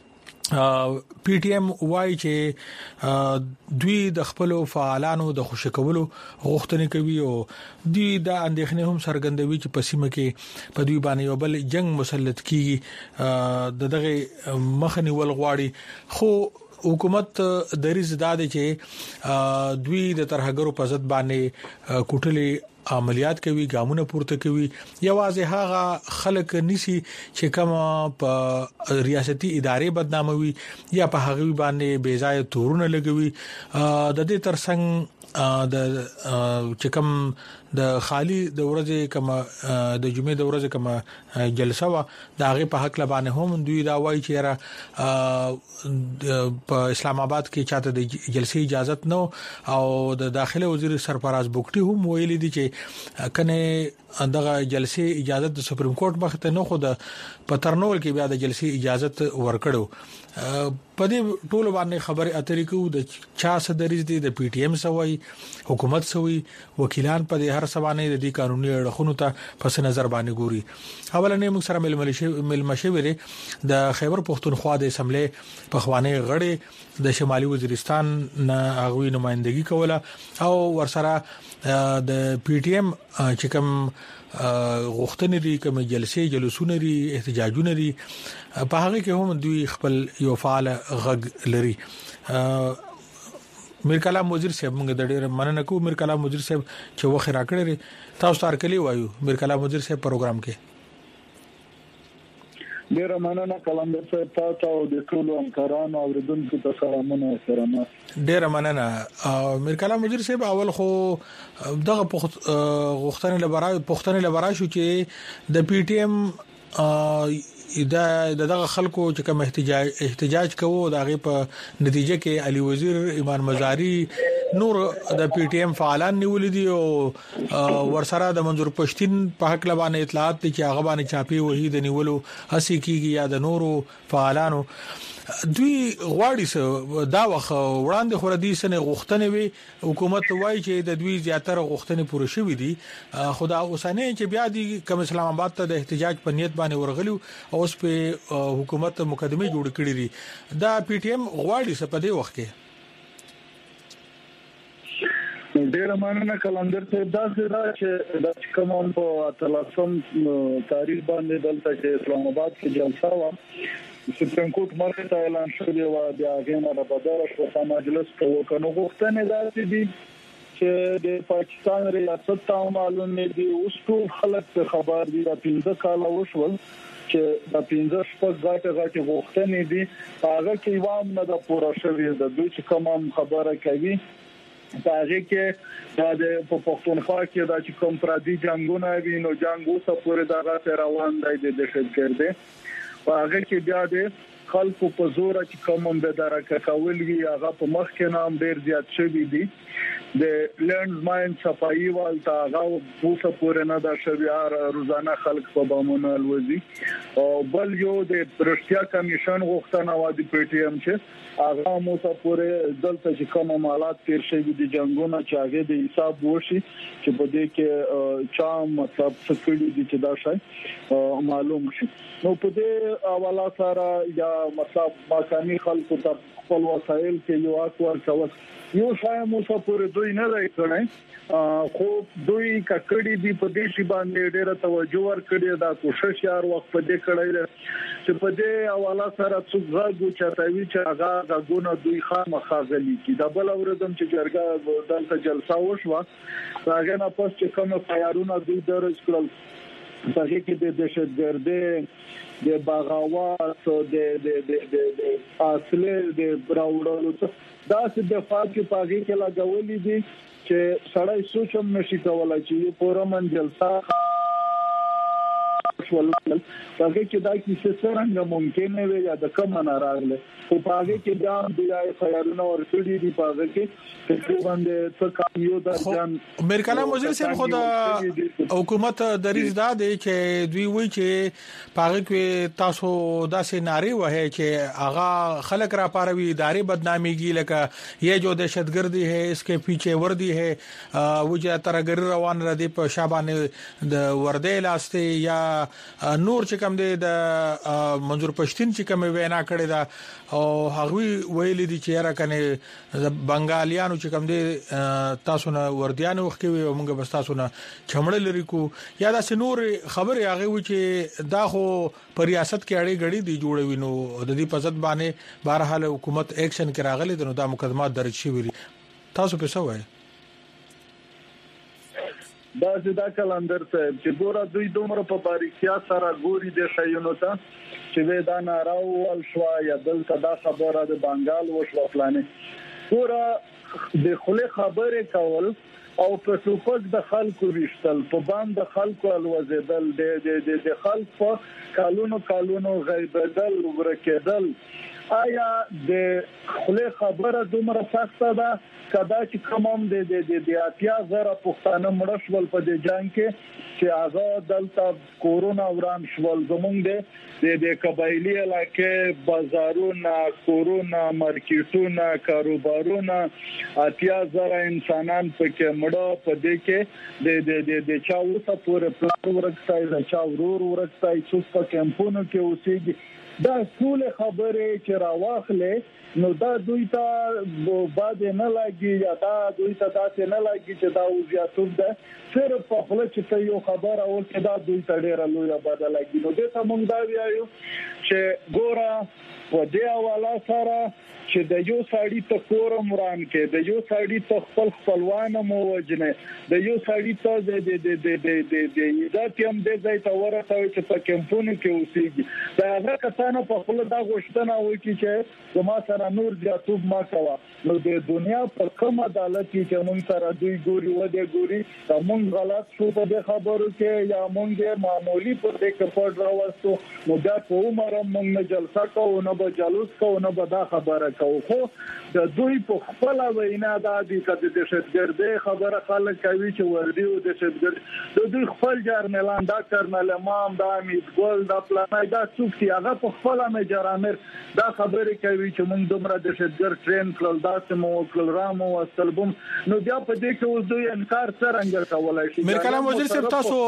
S1: پی ټی ایم وايي چې دوی د خپل فعالانو د خوشی کولو غوښتنه کوي او دوی د اندېښنې هم څرګندوي چې په سیمه کې په دوی باندې یو بل جنگ مسلط کیږي د دغه مخنی ول غواړي. خو حکومت دریز داده چې دوی د ترهګرو په ضد باندې کوټلي عملیات کوي ګامونه پورته کوي. یوازې هغه خلک نسی چې کوم په ریاستي ادارې بدناموي یا په هغه باندې بے ځای تورونه لګوي. د دې ترڅنګ د چې کوم د خالی د ورځې کما د جمعې د ورځې کما جلسه وا د هغه په حق لبانه هم دوی دا وایي چې را په اسلام آباد کې چاته د جلسې اجازه نه او د داخله وزیر سرفراز بوکټي هم ویلي دي چې کنه دغه جلسې اجازه د سپریم کورټ مخته نه خو د پترنول کې بیا د جلسې اجازه ورکړو. په دې ټولو باندې خبره اترې کوو د چا صدرې دي د پی ټی ایم سوي حکومت سوي وکیلان په دې هر سبانه د دې قانوني اړخونو ته پس نظر باندې ګوري. اولنې موږ سره مل مشورې د خیبر پختونخوا د اسمبلی په خوانی غړي د شمالي وزیرستان نه هغوی نمائندګي کوله او ورسره د پی ټی ایم چې کوم غوښتنې دي کوم جلسې جلوسونه دي احتجاجونه دي په هغه کې هم دوی خپل یو فعال غږ لري. میر کلام وزیر صاحب موږ د ډېر مننه کوو. میر کلام وزیر صاحب چې وخت راکړی تاسو تر کلی وایو. میر کلام وزیر صاحب پروګرام کې
S14: ډیر مننه کلندر صاحب تاسو او د ټولو همکارانو او ردونکو ته سلامونه او احترامات.
S1: ډیر مننه. میر کلام وزیر صاحب اول خو دغه غوښتنې لپاره پښتنې لپاره شو چې د پی ټی ایم دا دغه خلکو چې کوم احتجاج احتجاج کوو دا غي په نتیجه کې علي وزیر ایمان مزاری نور د پی ټی ایم فعالان نیولې دي او ورسره د منظور پښتين په حق لبانه اطلاعات دي چې هغه باندې چاپی وحید نیولو هسي کیږي یا د نورو فعالانو دوی غواړي دا وخت وړاندې خوردي سنه غوښتنې وي حکومت وایي چې د دوی زیاتره غوښتنې پوره شوې دي خدا اوسانه چې بیا دي کوم اسلام آباد ته د احتجاج په نیت باندې ورغلو او اوس په حکومت مقدمه جوړ کړې دي دا پی ټی ایم غواړي څه په دې وخت کې
S14: ډیر مننه کلندر ته دا زړه چې د کوم په اتلسم تاریخ باندې دلته چې اسلام آباد کې جلسه و سپریم کورټ مرکه اعلان شوی و د هغه نه بدل شو په مجلس کې وکنو غوښتنې داسې دي چې د پاکستان ریاست ته معلوم نه دي اوس ټول خلک په خبر دي د پنځه کال وشول چې د پنځه شپږ غاټه غاټه غوښتنې دي هغه کې وام نه د پوره شوی د دوی چې کوم خبره کوي هغه کې د پښتونخوا کې د چې کوم پردي جنگونه وي نو جنگ اوسه پورې دغه روان دی د دهشتګردي هغه کې بیا د خلکو په زور چې کوم به درکه کول وی هغه په مخ کې نام ډیر زیات شوی دی د لینډ ماین صفایي والته هغه اوسه پورې نه دا شویار روزانه خلک په بامونه لوزي او بل یو د پرشتیا کمیشن غوښتنه و د پی ټی ایم چې هغه اوسه پورې دلته چې کوم مالات تیر شوی دي جنگونه چې هغه د حساب وشي چې په دې کې چا مطلب څه کړی دي چې دا شای معلوم شي نو په دې حواله سره یا مطلب ماکانی خلکو ته خپل وسایل کې یو اکوار کول یو شای مو څه پورې دوی نه راځي کړي خو دوی ککړی دي په دې شی باندې ډیره توجه ورکړي دا کوشش یار وخت په دې کړی چې په دې حواله سره څوک غوږ چتاوي چې هغه غوونه دوی خامخا غلي کی دا بل اوردم چې جرګه دلته جلسه وشوه هغه نه پس چې کوم خیارونه دوی درج کړل هغه کې د دهشتګردي د بغاوت د د د د اصله د براوړلو دا څه د فاکي پاګي کې لګولې دي چې سړی سوچم نشي کولای چې پوره من جلسه ولول هغه کې دا کیسه څنګه ممکن نه وي یا د کوم نه راغله او هغه کې دا د خیالونه ورسېدي دي په هغه کې تقریبا د څه یو درجن
S1: امیر کلام وزیر صاحب خو د حکومت دریز دا دی چې دوی وایي چې پاغه کې تاسو داسې ناری وه چې هغه خلک را پاروي ادارې بدناميږي لکه یہ جو دهشتګردي ہے اس کے پیچھے وردی ہے وجه ترګر روان را دي په شابانه د ورده لاسته یا نور چې کوم دی د منظور پښتين چې کوم وینا کړی دا او هغه ویل دي چې را کنه د بنگالیانو چې کوم دی تاسو نه وردیانو وخوي او موږ بس تاسو نه چمړل لري کو یا دا سنور خبره هغه و چې دا خو پر ریاست کې اړې غړي دی جوړوي نو د دې په ځد باندې بهرحال حکومت اکشن کې راغلي نو دا مقدمات درج شوی تاسو په څه وایي
S14: دا چې دا کلندر ته چې ګوره دوی دومره په باریکیا سره ګوري د شایونو ته چې وې دا ناراو ول شو یا دلته دا خبره د بنگال وشو پلانې ګوره د خله خبره کول او په ټوپک د خلکو وشتل په باندې خلکو الوزیدل د د د خلکو کالونو کالونو غیبدل ورکېدل آیا د خله خبره دومره سخته ده کدا چې کوم د د د اتیا زره پښتانه مړ شول په دې جنگ کې چې هغه دلته کورونا وران شول زمونږ د د قبایلی علاقې بازارونه کورونا مارکیټونه کاروبارونه اتیا زره انسانان پکې مړ په دې کې د د د چا اوسه پورې پلان ورکړای د چا ورور ورکړای څوک په کمپونو کې اوسېږي دا ټول خبره چې راواخلې نو دا دوی ته بعد نه لګي یا دا دوی ته داسې نه لګي چې دا وضعیت ده صرف په خپل چې یو خبر او چې دا دوی ته ډیره لویه بدل لګي نو د ته مونږ دا ویایو چې ګوره په دې حواله سره چې د یو سړی ته کورم وران کې د یو سړی ته خپل خپلوان مو وجنه د یو سړی ته د د د د د د عزت هم د ځای ته ورته چې په کمپونو کې اوسېږي دا هغه کسانو په خپل دا غوښتنه وکړي چې زما سره نور زیاتوب ما کوا نو د دنیا په کوم عدالت کې چې موږ سره دوی ګوري و دې ګوري دا موږ غلط شو په خبرو کې یا موږ معمولی په دې کې پړ راوستو نو دا په عمر موږ نه جلسه کوو نه به جلوس کوو نه به دا خبره کوو خو د دوی په خپل وینا د دې د شتګردي خبره خلک کوي چې وردی او د شتګرد د دوی خپل جرنلان دا کرنل امام دا امید ګل دا پلانای دا څوک چې هغه په خپل مجرامر دا خبره کوي چې موږ دومره د شتګر ټرین کول داسې مو کول رامو واستلبم نو بیا په دې کې اوس دوی انکار څنګه کولای شي
S1: میر کلام وزیر صاحب تاسو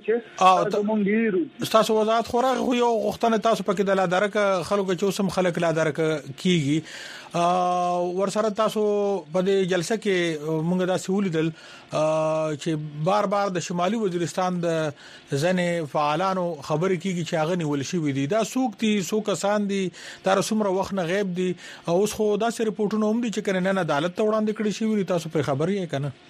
S1: او تاسو وضاحت خوراغ خو یو غوښتنه تاسو پکې د لادرک خلکو چې اوسم خلک لادرک کیږي ورسره تاسو په دې جلسه کې موږ دا سہولیدل چې بار بار د شمالي وزیرستان د ځنې فعالانو خبرې کیږي چې هغه نیول شي وي دي دا سوق دي سوق کسان دي تر څومره وخت نه غیب دي اوس خو دا سری رپورټونه هم دي چې کنه نه عدالت ته وړاندې کړی شي وي تاسو په خبرې یې کنه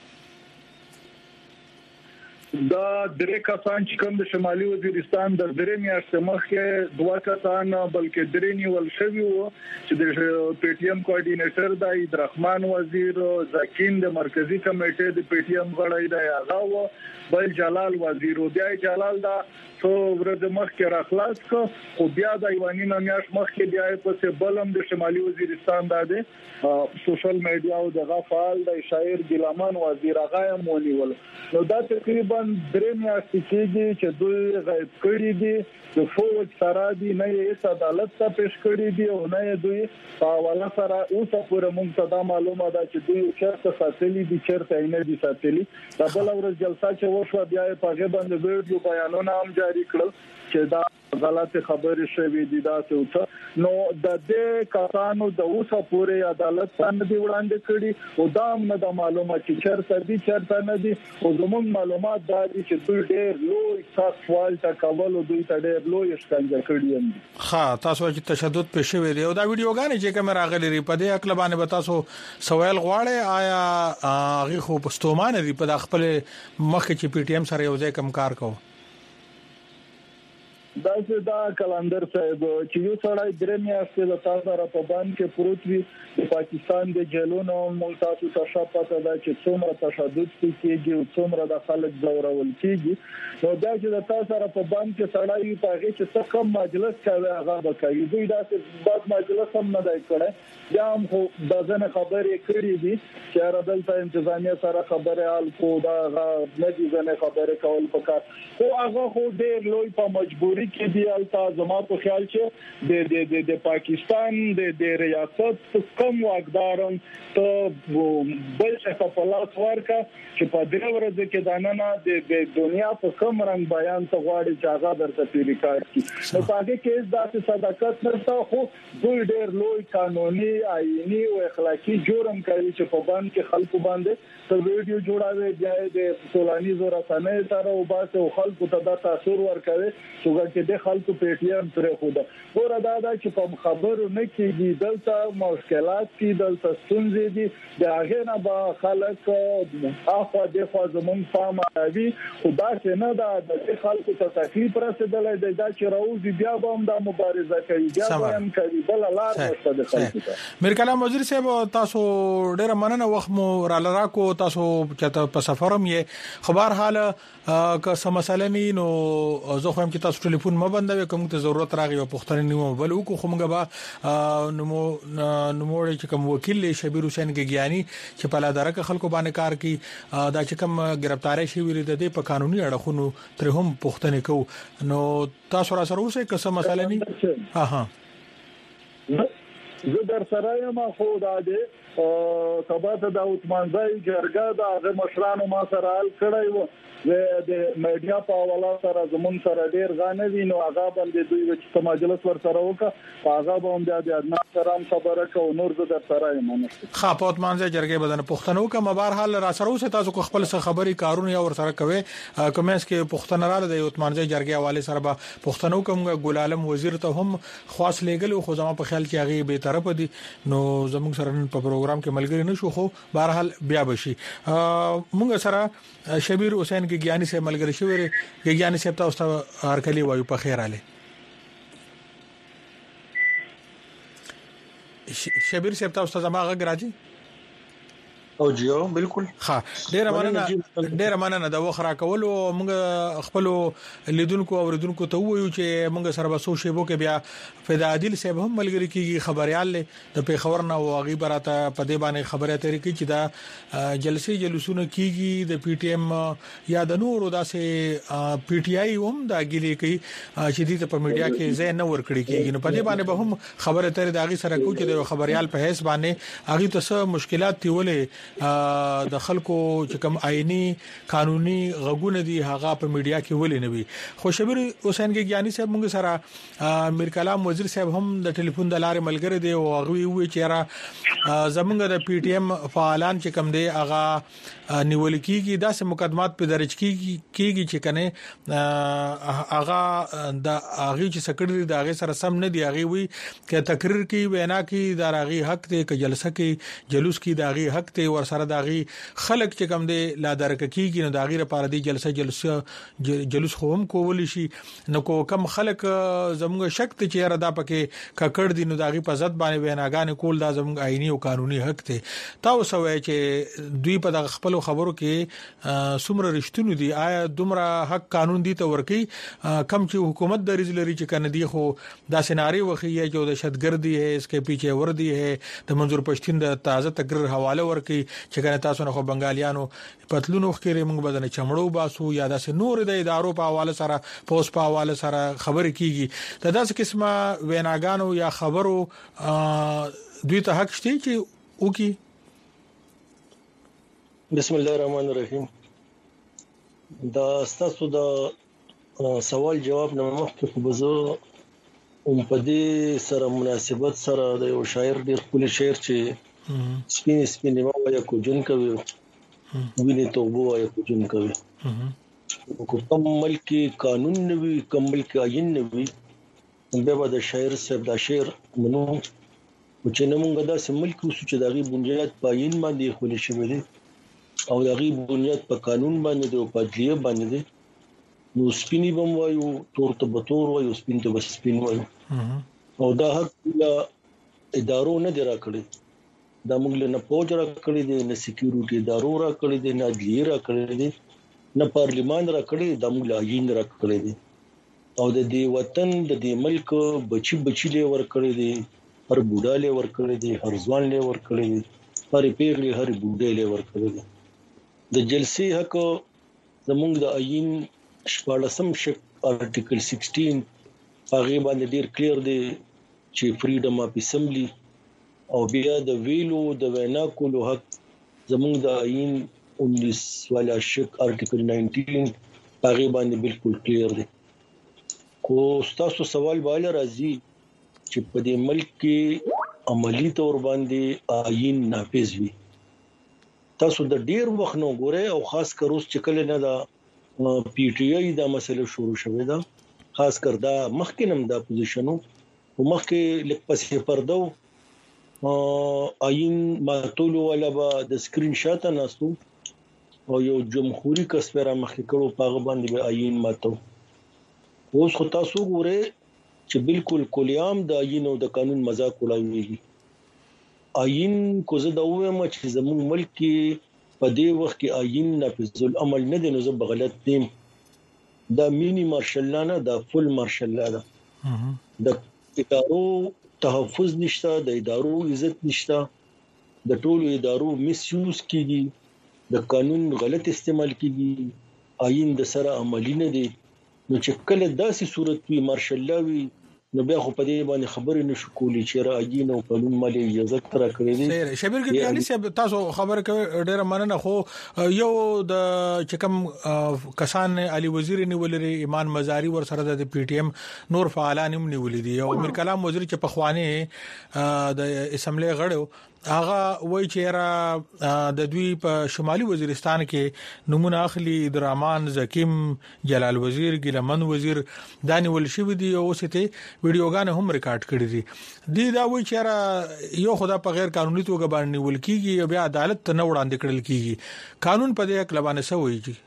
S14: دا درې کسان چې کوم د شمالي وزیرستان د درې میاشتې مخکې دوه کسان بلکې درې نیول شوی وو چې د پی ټی ایم کوارډینیټر د عبدالرحمن وزیر زکین د مرکزی کمیټې د پی ټی ایم غړی دی هغه وو بل جلال وزیر او بیا جلال دا څو ورځې مخکې راخلاص کو او بیا د ایواني نمیاش مخکې بیا په بلم د شمالي وزیرستان د سوشل میډیا او د غفال د شاعر ګلمان وزیر هغه مونیول نو دا تقریبا درې میاشتې کېږي چې دوی غیب کړی دي د فوج سره دي نه یې عدالت ته پیش کړی دي او نه دوی په حواله سره اوسه پورې موږ ته دا معلومه ده چې دوی چیرته ساتلي دي چیرته نه دي ساتلي دا بل ورځ جلسه چې وشو بیا په هغه باندې ویډیو بیانونه هم جاری کړل چې دا غلط خبرې شوې دي دا څه نو د دې کسانو د اوسه پورې عدالت باندې دی وړاندې کړي او دا هم نه د معلومه چې چیرته دي چیرته نه دي او زموږ معلومات دا دي چې دوی ډېر لوی سخت سوال تا کول او دوی ته ډېر لوی شکنجه کړي هم
S1: ها تاسو چې تشدد پېښ شوی دی او دا ویډیوګانې چې کوم راغلي ری په دې اکل باندې به تاسو سوال غواړي آیا هغه خو پښتومان لري په خپل مخ کې پی ټی ایم سره یو ځای کم کار کوي
S14: دا چې دا کلندر صاحب چې یو سړی درې میاشتې د تاسو را په باندې کې پروت وي د پاکستان د جیلونو مونږ تاسو ته شپته دا چې څومره تشدد کیږي او څومره د خلک ځورول کیږي نو دا چې د تاسو را په باندې کې سړی په هغه چې څه کم مجلس کوي هغه به کوي دوی دا چې بعد مجلس هم نه دی کړی یا هم خو د ځنه خبرې کړې دي چې راځل ته انتظامیه سره خبره حل کو دا نه دي ځنه خبره کول پکار خو هغه خو ډېر لوی په مجبوري کې دی التا زما په خیال چې د د د پاکستان د د ریاست کم واقدارم ته بل څه په لاس ورکا چې په دې ورځ کې دانه د دنیا په کوم رنگ بیان ته غواړي چې هغه درته پیری کاږي نو په هغه کې د صداقت نشته خو دوی ډېر لوی قانوني آئینی او اخلاقی جرم کوي چې په باندې کې خلکو باندې ته ویډیو جوړاوي بیا د سولانی زورا سنه سره او باسه او خلکو ته د تاثیر ورکوي چې د خلکو په ټی ایم سره خوده ګوره دا دا چې په خبرو نه کېږي دلته مشکلات دي دلته ستونزې دي د هغه نه به خلک اخو د خو زمون فهم کوي خو دا چې نه دا د خلکو ته تکلیف رسیدلای دی دا چې راوځي بیا به هم د مبارزه کوي بیا به هم کوي بل لار نشته د خلکو ته
S1: میر کلام وزیر صاحب تاسو ډېر مننه وخت مو را لراکو تاسو چې په سفرم یې خبر حال که سم مسله نه نو زه خو هم چې تاسو ټلیفون ما بندوي کوم ته ضرورت راغی او پښتنه نیو بل وکړو خو موږ به نو نو چې کوم وکیل شبیر حسین ګیانی چې په لادرکه خلکو باندې کار کوي دا چې کوم گرفتاری شي ویل د دې په قانوني اړخونو تر هم پښتنه کو نو تاسو را سره اوسه که سم مسله نه ها
S14: زه در سره یم خو دا دې کباته د عثمانزای جرګه د هغه مشرانو ما سره حل کړی وو د میډیا په حواله سره زمون سره ډیر غانه دي نو هغه باندې دوی چې مجلس ور سره وکړه هغه به هم د ادنا سره خبره کو نور د در سره یم
S1: خا په عثمانزای جرګه بدن پښتنو کوم بهر حال را سره اوسه تاسو خپل څه خبري کارونه یا ور سره کوي کومس کې پښتون را د عثمانزای جرګه حواله سره به پښتنو کوم ګل عالم وزیر ته هم خاص لګل خو زما په خیال کې هغه به طرف دي نو زموږ سره په پروګرام کې ملګری نشو خو بهر حال بیا بشي موږ سره شبیر حسین ګیانی سے ملګری شوی ګیانی سے تاسو هر کلی وایو په خیر आले شبیر سے تاسو زما غږ راځي
S15: او جیو بالکل
S1: ها ډیر مننه ډیر مننه د وخرا کول او موږ خپل لیدونکو او اوریدونکو ته وایو چې موږ سره بسو شیبو کې بیا فدا عادل صاحب هم ملګری کیږي خبريال د پیښور نه او غي براته په دې باندې خبره ترې کی چې دا جلسې جلوسونه کیږي د پی ټی ایم یا د نورو داسې پی ټی آی هم دا ګلی کوي چې دې په میډیا کې ځای نه ور کړی کیږي نو په دې باندې به هم خبره ترې دا غي سره کو چې د خبريال په هیڅ باندې هغه ته مشکلات تیولې د خلکو چې کوم آئینی قانوني غوونه دي هغه په میډیا کې ولې نه وي خو شبیر حسین ګیانی صاحب موږ سره میر کلام وزیر صاحب هم د ټلیفون د لارې ملګری دی او هغه وی چې را زمونږ د پی ټی ایم فعالان چې کوم دی هغه نیول کیږي داسې مقدمات په درج کیږي کیږي چې کنه هغه د هغه چې سکړی د هغه سره سم نه دی هغه وی چې تقریر کی وینا کی د هغه حق ته ک جلسه کې جلوس کی د هغه حق ته ور سره داغي خلک چې کوم دی لا درک کیږي نو داغي لپاره دی جلسه جلسه جلوس خوم کول شي نو کو کم خلک زموږ شک ته چیرې دا پکې ککړ دي نو داغي په ځد باندې ویناګان کول دا زموږ آئینی او قانوني حق ته تاسو وایي چې دوی په خپل خبرو کې سمره رښتونی دي آیا دومره حق قانون دي ته ورکی کم چې حکومت د رزلري چې کنه دی خو دا سيناري وخی ہے جو دهشتګردي ہے اس کے پیچھے وردی ہے د منظور پښتين د تازه تقریر حواله ورکی چې کنه تاسو نه خو بنگالیانو پتلونو خکرې موږ بدن چمړو باسو یا د نور د ادارو په حواله سره پوس په حواله سره خبرې کیږي د داسې قسمه ویناګانو یا خبرو دوی ته حق شته چې وکي
S15: بسم الله الرحمن الرحیم دا ستاسو د سوال جواب نه مخکې خو بزو هم په دې سره مناسبت سره د یو شاعر ډیر خپل شعر چې سپین سپین ما یا کو جن کوي ویني توبو یا کو جن کوي کو کوم ملک قانون نوي کوم ملک عین نوي به به د شاعر صاحب دا شعر منو چې نمونګه دا ملک اوس چې دغه بنیاد پاین باندې خولې شوی دی او دغه بنیاد په قانون باندې او په عدلیه باندې دی نو سپینی بم وایو تور ته بتور وایو سپین ته بس سپین وایو او دا حق لا ادارو نه درا کړی دا موږ له پوج را کړی دي نه سکیورټي ادارو را کړی دي نه عدلیه را کړی دي نه پارلیمان را کړی دا موږ له عین را کړی دي او د دې وطن د دې ملک بچي بچي له ور کړی دي هر بوډا له ور کړی دي هر ځوان له ور کړی دي هر پیغلی هر بوډا له ور کړی دي د جلسې حق زموږ د عین شپږم شک ارټیکل سیکسټین هغه باندې ډیر کلیر دی چې فریډم اف اسمبلی او بیا د ویلو د وینا کولو حق زموږ د عین انیس والا شک ارټیکل نائنټین هغه باندې بالکل کلیر دی کو تاسو سوال باندې راځي چې په دې ملک کې عملی تور باندې عین نافذ وي تاسو د ډیر وخت نو ګوره او خاص کر اوس چې کله نه دا پی ټی آی دا مسله شروع شوه دا خاص کر دا مخکینم دا پوزیشنو او مخکې لک پسې پردو عین ماتولو ولا با د سکرین شاټ ناسو او یو جمهوریت کسبره مخکې کړو پاغه باندې به عین ماتو اوس خو تاسو ګوره چې بالکل کلیام د عین او د قانون مذاق ولاویږي عین کو زه دا وایم چې زموږ ملک کې په دې وخت کې عین نافذ العمل نه دی نو زه بغلط دیم دا مینی مارشل نه دا فل مارشل ده د ادارو تحفظ نشته د ادارو عزت نشته د ټولو ادارو میس یوز کیږي د قانون غلط استعمال کیږي عین د سره عملی نه دی نو چې کله داسې صورت وي مارشل وي نو بیا خو په دې باندې خبرې نشو کولی چې راځي نو قانون مالي اجازه تر کړې دي
S1: شبیر ګیانی صاحب تاسو خبره کوي ډېر مننه خو یو د چې کوم کسان علي وزیر نیولري ایمان مزاری ور سره د پی ټی ایم نور فعالان هم نیولې دي او امیر کلام وزیر چې په خوانه د اسمبلی غړو هغه وای چې را د دوی په شمالي وزیرستان کې نمونه اخلي درمان زکیم جلال وزیر ګلمن وزیر دانی ول شي دي او سته ویډیوګان هم ریکارډ کړی دي دی دا وای چې را یو خدا په غیر قانوني توګه باندې ول کیږي بیا عدالت ته نه وړاندې کړل کیږي قانون په دې کلبانه سوي دي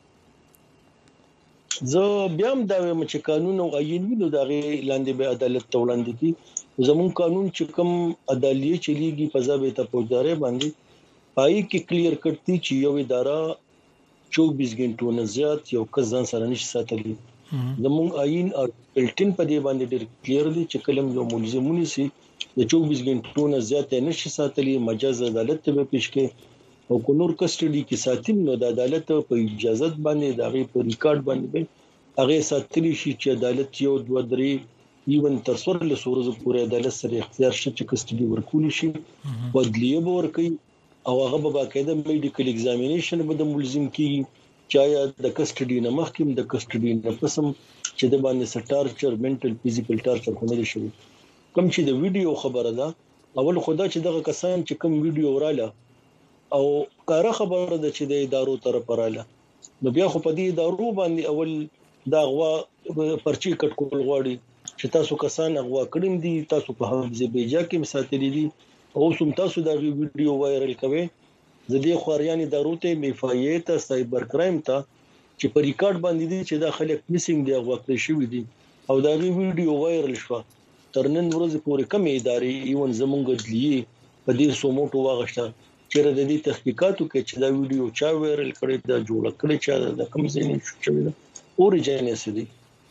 S15: زه بیا هم دا وایم چې قانون او عین وینو دا غي لاندې به عدالت ته وړاندې کی زمون قانون چې کوم عدالت چلیږي په ځابه ته پوجاره باندې پای کې کلیر کړتي چې یو اداره چوبیس غنټو نه زیات یو کزان سره نشي ساتلی زموږ آئین ارټیکل ټین په دې باندې ډېر کلیر دی چې کلم یو ملزمونی سي د چوبیس غنټو نه زیات نشي ساتلی مجاز عدالت ته پیش کې او کو نور کسټډي کې ساتل نو د عدالت په اجازه باندې دغه په ریکارډ باندې هغه ساتلی شي چې عدالت یو دوه درې ایون تر څوره له سورزو پورې عدالت سره اختیار شي چې کسټډي ورکول شي بدلیه به ورکړي او هغه به باقاعده میډیکل ایگزامینیشن به د ملزم کې چایا د کسټډي نه مخکې د کسټډي نه پسم چې د باندې سټارچر منټل فزیکل ټارچر کومه شي کوم چې د ویډیو خبره ده اول خدا چې دغه کسان چې کوم ویډیو وراله او کار خبره ده چې د ادارو طرف رااله نو بیا خو په دې ادارو باندې اول دا غوا پرچی کټ کول غواړي چې تاسو کسان غوا کړم دي تاسو په حفظ بیجا کې مساتري دي او سم تاسو دا ویډیو وایرل کوي زدي خواريان ادارو ته میفایې ته سایبر کرایم ته چې په ریکارډ باندې دي چې دا خلک میسنګ دی غوا کړی شوی دي او دا ویډیو وایرل شو ترنن ورځ پورې کم ادارې ایون زمونږ دلی په دې سوموټو واغشته چې د دې تحقیقاتو کې چې دا ویډیو چا وایرل کړی دا جوړ کړی چې دا کوم ځای نه شوی دا اوريجن یې سدي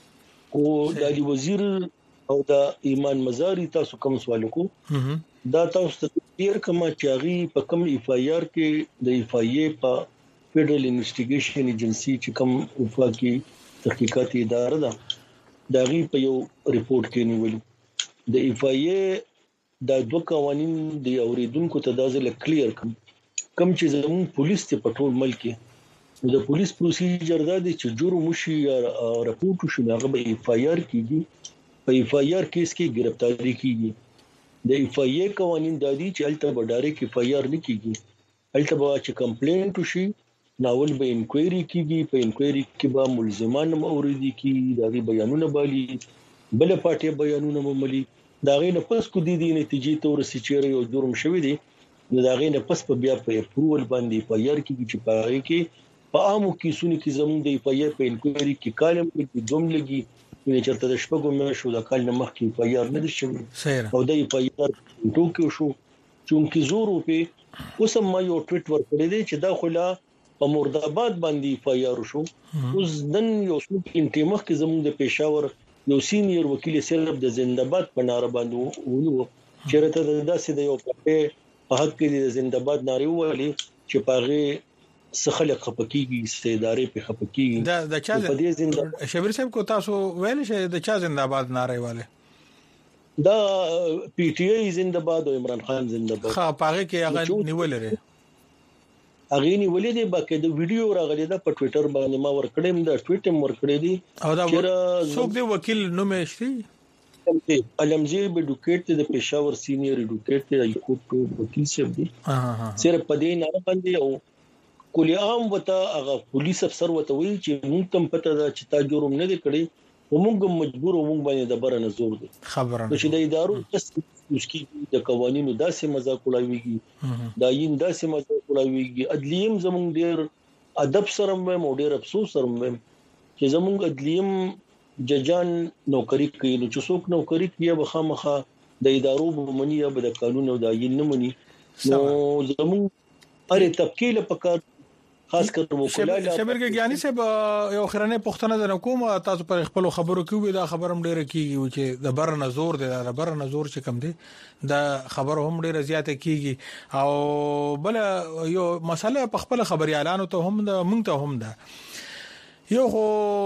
S15: او د علی وزیر او د ایمان مزاری تاسو کوم سوال کو دا تاسو ته ډیر کما چاغي په کوم اف آی آر کې د اف آی ای په فدرل انویسټیګیشن ایجنسی چې کوم وفا کې تحقیقاتي اداره ده دا غي په یو ریپورت کې نیولې د اف آی ای دا دوه قوانين د اوریدونکو ته دازله کلیر کم کم چې زمون پولیس ته پټول ملک د پولیس پروسیجر دا دي چې جرم وشي یا راپورټ وشي هغه به اف آی آر کیږي په اف آی آر کیس کې گرفتاری کیږي د اف آی ای قوانين د دې چې الته بډاره کې اف آی آر نه کیږي الته به چې کمپلینټ وشي ناول به انکوایري کیږي په انکوایري کې به ملزمان اوریدي کیږي دغه بیانونه بالي بل پټه بیانونه مملي دا غي نه پس کو دي دي نتیجې ته ورسې چیرې یو جرم شوی دی نو دا غي نه پس په بیا په اپروول باندې په یار کې چې پاره کې په عامو کیسونو کې زموږ د په یار په انکوایري کې کالم کې دوم لګي چې چرته د شپږو مې شو د کال نه مخکې په یار نه دي شوی او د په یار ټوکیو شو چونکی زورو په اوسم ما یو ټویټ ورکړی دی چې دا خلا په مرادآباد باندې په یار شو اوس دن یو څو انټیمخ کې زموږ د پېښور یو سینیئر وکیل صرف د زنده‌باد په ناره باندې ونیو چې راته داسې د یو په حق کې د زنده‌باد ناره ویلي چې پاغه سخلق خپکیږي استدارې په خپکیږي
S1: دا د چا په دې زنده شبیر صاحب کو تاسو ویل شئ د چا زنده‌باد ناره والے
S15: دا پی ټی آی زنده‌باد او عمران خان زنده‌باد
S1: خا پاغه کې هغه نیول لري
S15: اغه نیولې دی باکه د ویډیو راغلی دا په ټوئیټر باندې ما ورکړم دا ټویټ هم ورکړی دی
S1: او دا څوک دی وکیل نوم یې شي
S15: علمزی بډوکیټ د پېښور سینیئر ایډوکیټ دی کوټ وکیل شه دی
S1: ها ها
S15: صرف په دې نه باندې او کلی عام وته هغه پولیس افسر وته وی چې موږ تم پته دا چې تا جرم نه دی کړی وموږ مجبور وموږ باندې د بره نزور دي
S1: خبره
S15: چې د ادارو مسکی د قوانینو داسې مذاق وړاويږي دا یین داسې مذاق وړاويږي عدلیم زمونږ ډیر ادب سره مې ډیر افسوس سره مې چې زمونږ عدلیم ججان نوکری کوي نو چې څوک نوکری کوي به خامخه د ادارو بمنی یا د قانون او د یین نه مني نو زمونږ اره طبقه له پکار خاص کر وکلا
S1: شبیر کې ګیانی صاحب یو خرانه پښتنه د حکومت تاسو پر خپل خبرو کې دا خبرم ډیره کیږي چې د بر نزور دی د بر نزور چې کم دی دا خبر هم ډیره زیاته کیږي او بل یو مسله په خپل خبري اعلان ته هم د مونږ ته هم ده یو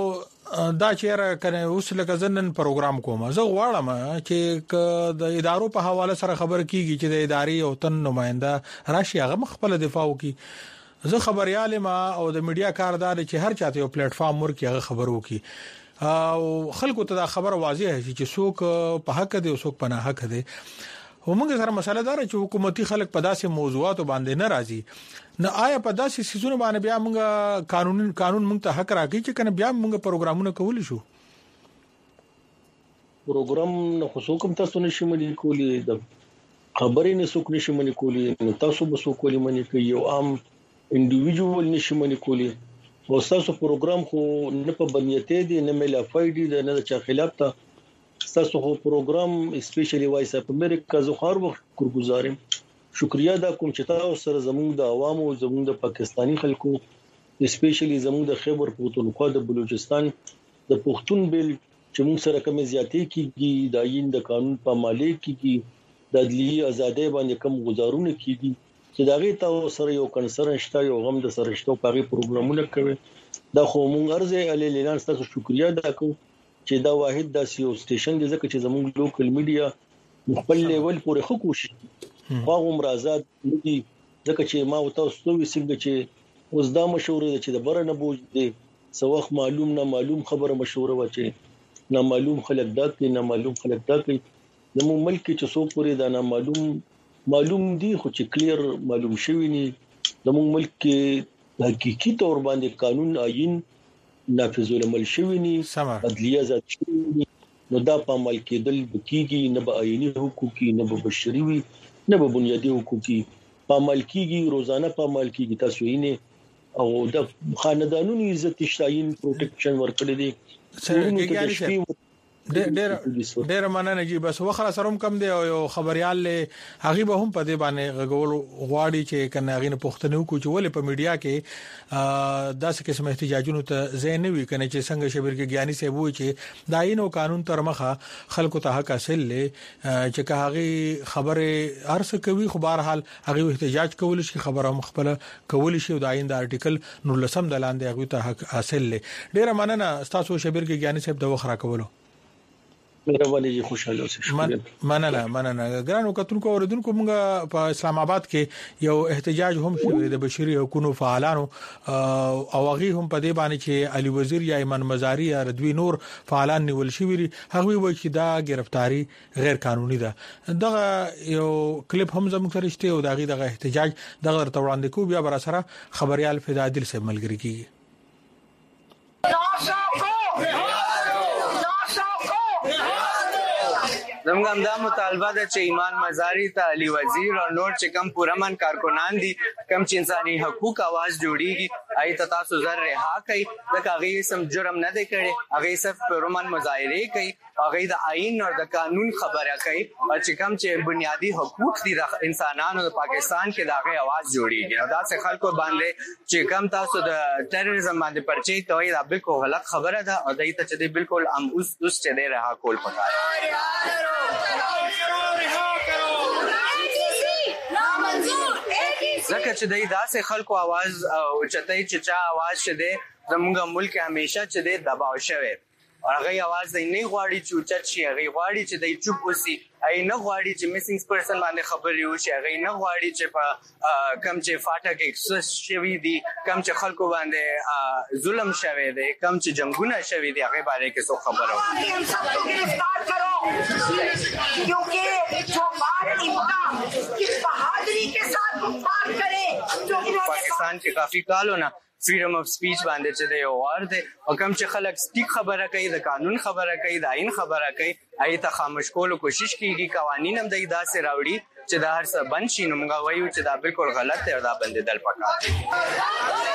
S1: دا چیرې کنه اوس لکه زنن پروګرام کوم زه غواړم چې د ادارو په حواله سره خبر کیږي چې د ادارې او تن نماینده راشي هغه خپل دفاع وکي زه خبريال ما او د میډیا کاردار چې هر چاته یو پلیټ فارم ورکي هغه خبر وکي او خلکو ته دا خبر واضح شي چې څوک په حق دي او څوک په نه حق دي ومنګ سره مسله دار چې حکومتي خلک په داسې موضوعات باندې نه راځي نه آیا په داسې سيزونه باندې بیا موږ قانون قانون موږ ته حق راکړي چې کنه بیا موږ پروګرامونه کول شو
S15: پروګرام نه خصوصم تاسو نشئ ملي کولی د خبرې نه څوک نشئ ملي کولی نو تاسو به څوک کولی منی کوي یو عام انډیویډوال نشي منی کولی او تاسو پروګرام خو نه په بنیته دي نه ملا فایډي ده نه چا خلاف ته تاسو خو پروګرام اسپیشلی وایس اپ امریکا زو خار وخت ګورګزارم شکریا دا کوم چې تاسو سره زموږ د عوامو زموږ د پاکستانی خلکو اسپیشلی زموږ د خیبر پختونخوا د بلوچستان د پښتون بیل چې موږ سره کوم زیاتې کیږي د عین د قانون په مالي کیږي د عدلیه ازادۍ باندې کوم گزارونه کیږي چې دا غي تاسو سره یو کنسرن شته یو غم د سره شته په پروګرامونه کوي دا خو موږ ارزه علي اعلان تاسو شکریا دا کوم چې دا واحد د سیو سټیشن دی ځکه چې زموږ لوکل میډیا خپل لیول پورې خو کوشش خو هم آزاد ندي ځکه چې ما او تاسو نو څنګه چې اوس دا مشوره ده چې د بره نه بوج دي سوخ معلوم نه معلوم خبره مشوره و چې نه معلوم خلک دا کوي نه معلوم خلک دا کوي زموږ ملک چې څو پورې دا نه معلوم معلوم دي خو چې کلیر معلوم شوی نه زموږ ملک کې حقيقي تور باندې قانون آئین نافذ العمل شوی نه عدلیه ذات شوی نو دا په عمل کېدل بکیږي نه به آئینی حقوقي نه به بشري وي نه به بنیادي حقوقي په عمل کېږي روزانه په عمل کېږي تاسو یې نه او د خاندانونو عزت شاین پروټیکشن ورکړي دي
S1: څنګه ډېر ډېر مننه جی بس وخره سروم کم دی او خبريال له هغه به هم په دې باندې غوول غواړي چې کنه هغه نه پښتنو کو چې ولې په میډیا کې داسې قسم احتجاجونو ته زین وی کنه چې څنګه شبیر کې ګیاني سه وو چې داین او قانون تر مخه خلکو ته حق حاصل لې چې هغه خبره ارس کوي خو بهر حال هغه احتجاج کول شي خبره مخبله کول شي د داین د ارټیکل نور لسم د لاندې هغه ته حق حاصل لې ډېر مننه تاسو شبیر کې ګیاني صاحب د وخره کولو
S15: مهرباني جی خوشاله اوسئ
S1: مننه مننه ګرانو کتونکو اوریدونکو موږ په اسلام آباد کې یو احتجاج هم شوی د بشري حقوقو فعالانو او هغه هم په دې باندې چې علي وزیر یا ایمان مزاری یا ردوی نور فعالان نیول شوی هغه وایي چې دا گرفتاری غیر قانوني ده دغه یو کلیپ هم زموږ سره شته او دغه دغه احتجاج دغه تر وړاندې کو بیا بر سره خبريال فدا عادل سے ملګری کیږي
S16: زموږ هم دا مطالبه ده چې ایمان مزاری ته علي وزیر او نور چې کم پورمن کارکنان دي کم چې انساني حقوق आवाज جوړیږي آی ته تاسو زر رها کوي دا هغه سم جرم نه دی کړی هغه صرف پورمن مظاهره کوي هغه د آئین او د قانون خبره کوي او چې کم چې بنیادی حقوق دي د انسانانو د پاکستان کې دا هغه आवाज جوړیږي او دا څه خلکو باندې چې کم تاسو د ټیرریزم باندې پرچې کوي دا بالکل غلط خبره ده او دای ته چې بالکل ام اوس اوس چې دی رها کول پکاره ځکه چې دای داسې خلکو आवाज او چتای چې چا आवाज شه دي زموږ ملک همیشه چې دی دباو شوی او هغه आवाज نه غواړي چې اوچت شي هغه غواړي چې دای چوپ وسی ای نه غواړي چې میسنګ پرسن باندې خبرې وشي هغه نه غواړي چې په کم چې فاټک ایکسس شوی دي کم چې خلکو باندې ظلم شوی دی کم چې جنگونه شوی دي هغه باندې کې څه خبره
S17: हम सबको गिरफ्तार करो क्योंकि जो बात इनका किस बहादुरी के साथ गुफ्तार करे जो
S16: पाकिस्तान के काफी काल होना फ्रीडम ऑफ स्पीच باندې چې دی اور دی او کوم چې خلک سټیک خبره کوي د قانون خبره کوي د آئین خبره کوي آی ته خاموش کولو کوشش کیږي قوانین هم د داسې راوړي چې دا هر څه بند شي نو موږ وایو چې دا بالکل غلط دی او دا بندیدل پکار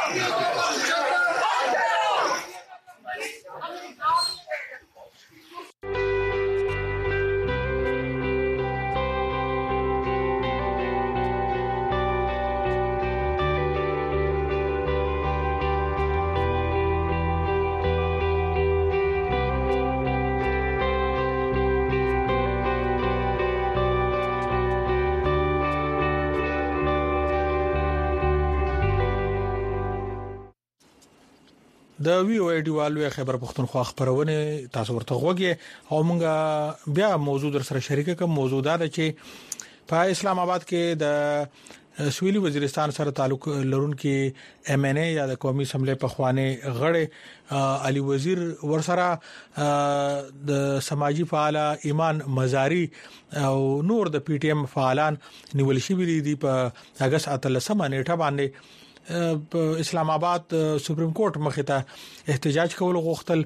S1: د وی او ای ډی والو خبر پښتونخوا خبرونه تاسو ورته غوږی او مونږ بیا موضوع در سره شریک کوم موضوع دا چې په اسلام آباد کې د سویلي وزیرستان سره تعلق لرونکي ایم ان ای یا د قومي اسمبلی په خوانه غړي علي وزیر ورسره د سماجی فعال ایمان مزاری او نور د پی ټی ایم فعالان نیول شوی دي په اگست اتلسمه نیټه باندې اسلام آباد سپریم کورټ مخې ته احتجاج کول غوښتل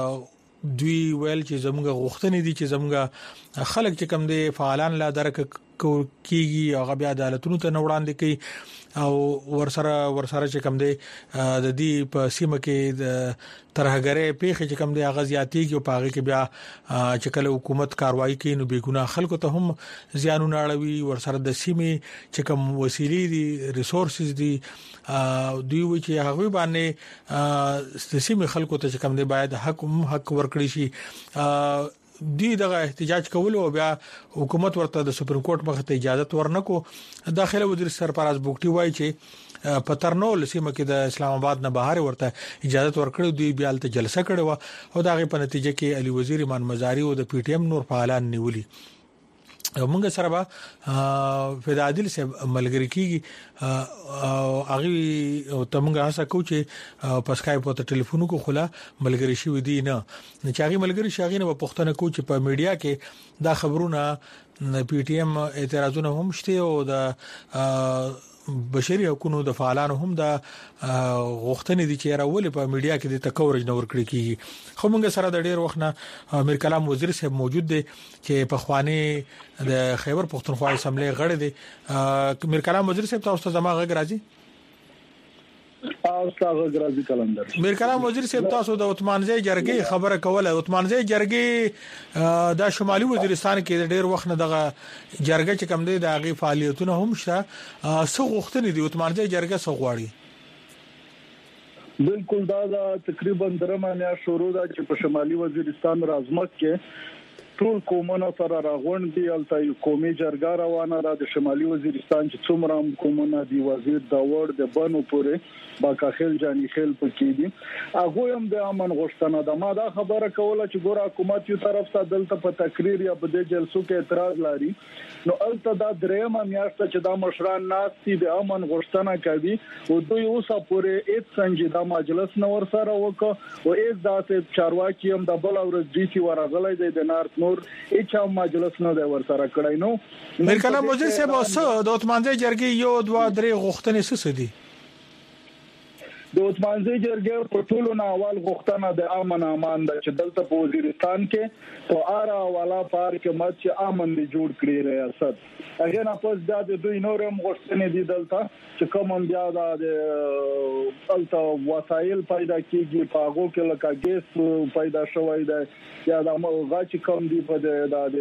S1: دوی ویل چې زموږ غوښتنې دي چې زموږ خلک چې کم دي فعالان لا درک کیږي هغه بیا عدالتونو ته وړاندې کوي او ورسره ورسره چې کم دی د دې په سیمه کې د ترهګرۍ پیښې چې کم دی هغه زیاتېږي او پاغه کې بیا چې کله حکومت کاروایی کوي نو بیګونه خلکو ته هم زیانونه اړوي ورسره د سیمه چې کم وسیلې دي ریسورسز دي دوی و چې هغه باندې د سیمه خلکو ته چې کم دی باید حق حق ورکړي شي دی دغه احتجاج کول او بیا حکومت ورته د سپریم کورټ مخ ته اجازه ورنکو داخله وزیر سرپرست بوکټي وایي چې په ترنول سیمه کې د اسلام آباد نه بهر ورته اجازه ورکړو دی بیا ته جلسه کړو او دغه په نتیجه کې علي وزیر ایمان مزاری او د پی ټی ایم نور فعالان نیولي موږ سره به فدادل سه ملګری کیږي او هغه ته موږ هڅه کوو چې په اسکایپ او ټلیفون کو خلا ملګری شي ودی نه چې هغه ملګری شاغینه په پښتنه کو چې په میډیا کې دا خبرونه پی ټی ایم اعتراضونه هم شته او د بشري حقوقو د فعالانو هم د غوښتنې دي چې راول په میډیا کې د تکورج نور کړی کیږي خو موږ سره د ډیر وخت نه امیر کلام وزیر صاحب موجود دي چې په خواني د خیبر پښتونخوا اسمبلی غړي دي امیر کلام وزیر صاحب تاسو ته زما غږ راځي
S14: او تاسو غراځي کلندر
S1: امیر کلام وزیر صاحب تاسو د عثمانزی جرګې خبره کوله عثمانزی جرګې د شمالي وزیرستان کې د ډیر وخت نه دغه جرګه چې کم دی د هغه فعالیتونه هم شته څو غوښتنې دي عثمانزی جرګه څو غواړي
S14: بالکل دا تقریبا درمه نه شروع ده چې په شمالي وزیرستان رازمک کې ټول قومونه سره راغونډ دي الته قومي جرګه روانه ده د شمالي وزیرستان چې څومره قومونه دي وزیر داوړ د بنو پورې باکاخیل جانی خیل پکې دي هغه هم د امن غوښتنه ده ما دا خبره کوله چې ګور حکومت یو طرف ته دلته په تقریر یا په د جلسو کې اعتراض لري نو الته دا درېمه میاشت چې دا مشران ناستي د امن غوښتنه کوي او دوی اوسه پورې هیڅ سنجیده مجلس نه ور سره وکړ او هیڅ داسې چارواکي هم د بل ورځ ډي سي ورغلای دی د نارت نور هیڅ هم مجلس نه دی ور سره کړای نو
S1: امیر کلام وزیر صاحب اوسه د عثمانزی جرګې یو دوه درې غوښتنې څه دي
S14: د عثمانزی جرګې په ټولو نه اول غوښتنه د امن امان د چې دلته په وزیرستان کې په اره والا پارک مت چې امن دی جوړ کړی ریاست هغه نه پوس د دوی نورم غوښتنې دي دلته چې کوم بیا د الته وسایل پیدا کیږي په هغه کې لکه ګیس پیدا شوی دی یا د غاچ کم دی په د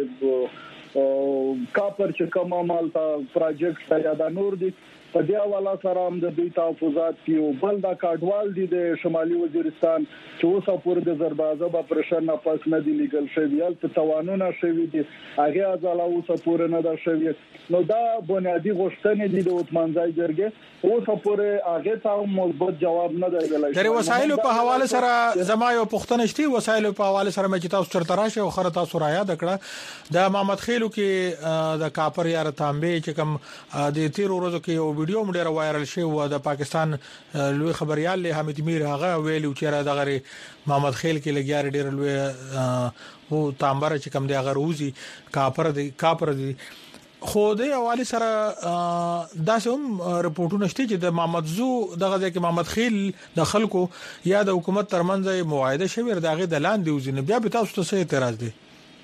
S14: کاپر چې کوم مالته پروجیکټ یا د نور دی په دې حواله سره هم د دوی تحفظات کیو بل دا کاډوال دي د شمالي وزیرستان چې اوسه پورې د زربازه په پرشر نه پاس نه دی لیګل شوی ال په توانونه شوی دي هغه ازاله اوسه پورې نه دا شوی نو دا بنیادی غوښتنې دي د عثمانزی جرګې اوسه پورې هغه ته مثبت جواب نه درغلی
S1: د وسایلو په حواله سره زما یو پښتنه شتي وسایلو په حواله سره مې تاسو چرته راشه او خره تاسو را یاد کړه د محمد خیلو کې د کاپر یا تانبه چې کوم د تیر ورځو کې ویډیو مډیر وایرل شوی و د پاکستان لوی خبريال له حمید میر هغه ویلو چې را دغه محمد خیل کې لګیار ډیر لوی وو تامبر چې کم دی هغه روزي کاپر دی کاپر دی خو د حواله سره داسې هم رپورټونه شته چې د محمد زو دغه ځکه محمد خیل د خلکو یا د حکومت ترمنځ معاهده شوی دغه د لاندې وزنه بیا به تاسو ته اعتراض دی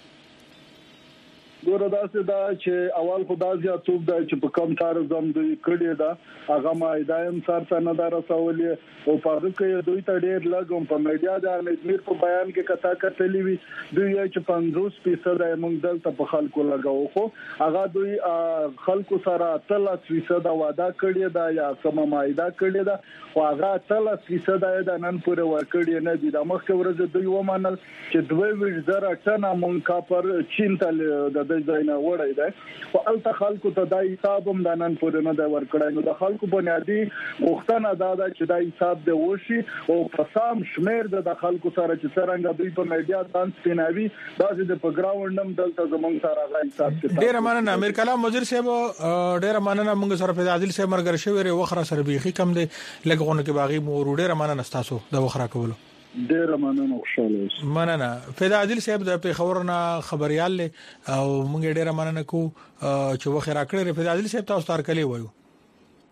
S14: ګوره داسې دا چې اول خدا زیات څوک دا چې په کم کار زم دوی کړی دا هغه ما ایدایم سر ته نه درسولې او په هغه کې دوی ته ډېر لګم په میډیا د امیر په بیان کې کتا کتلې وی دوی چې پنځوس فیصد موږ دلته په خلکو لګاو خو هغه دوی خلکو سره اتلس فیصد وعده کړی دا یا سم مایده کړی دا او هغه اتلس فیصد د نن پورې ورکړی نه دي د مخکې ورځ دوی ومنل چې دوی ویل زره ټنه مونږ کا پر چین ته د ځاینا وړای دی او الته خلکو ته د حساب هم د نن پورې نه دا ورکړای نو د خلکو بنیادی وختونه دا د چې د حساب د وشي او قسم شمیر د خلکو سره چې څنګه دوی په میډیا ځان سپیناوي دا چې په ګراوند هم دلته زمونږ سره غا حساب کې
S1: ډیر مننه امیر کلام وزیر صاحب ډیر مننه موږ سره فیض عادل صاحب مرګ شوی وخره سره بيخي کم دی لګونه کې باغی مور ډیر مننه تاسو د وخره کولو
S14: ډیر مننه خوشاله اوسه
S1: مننه فیض عادل صاحب د پیښورنا خبريال او موږ ډیر مننه کو چې وخت راکړی فیض عادل صاحب تاسو تار کلی وایو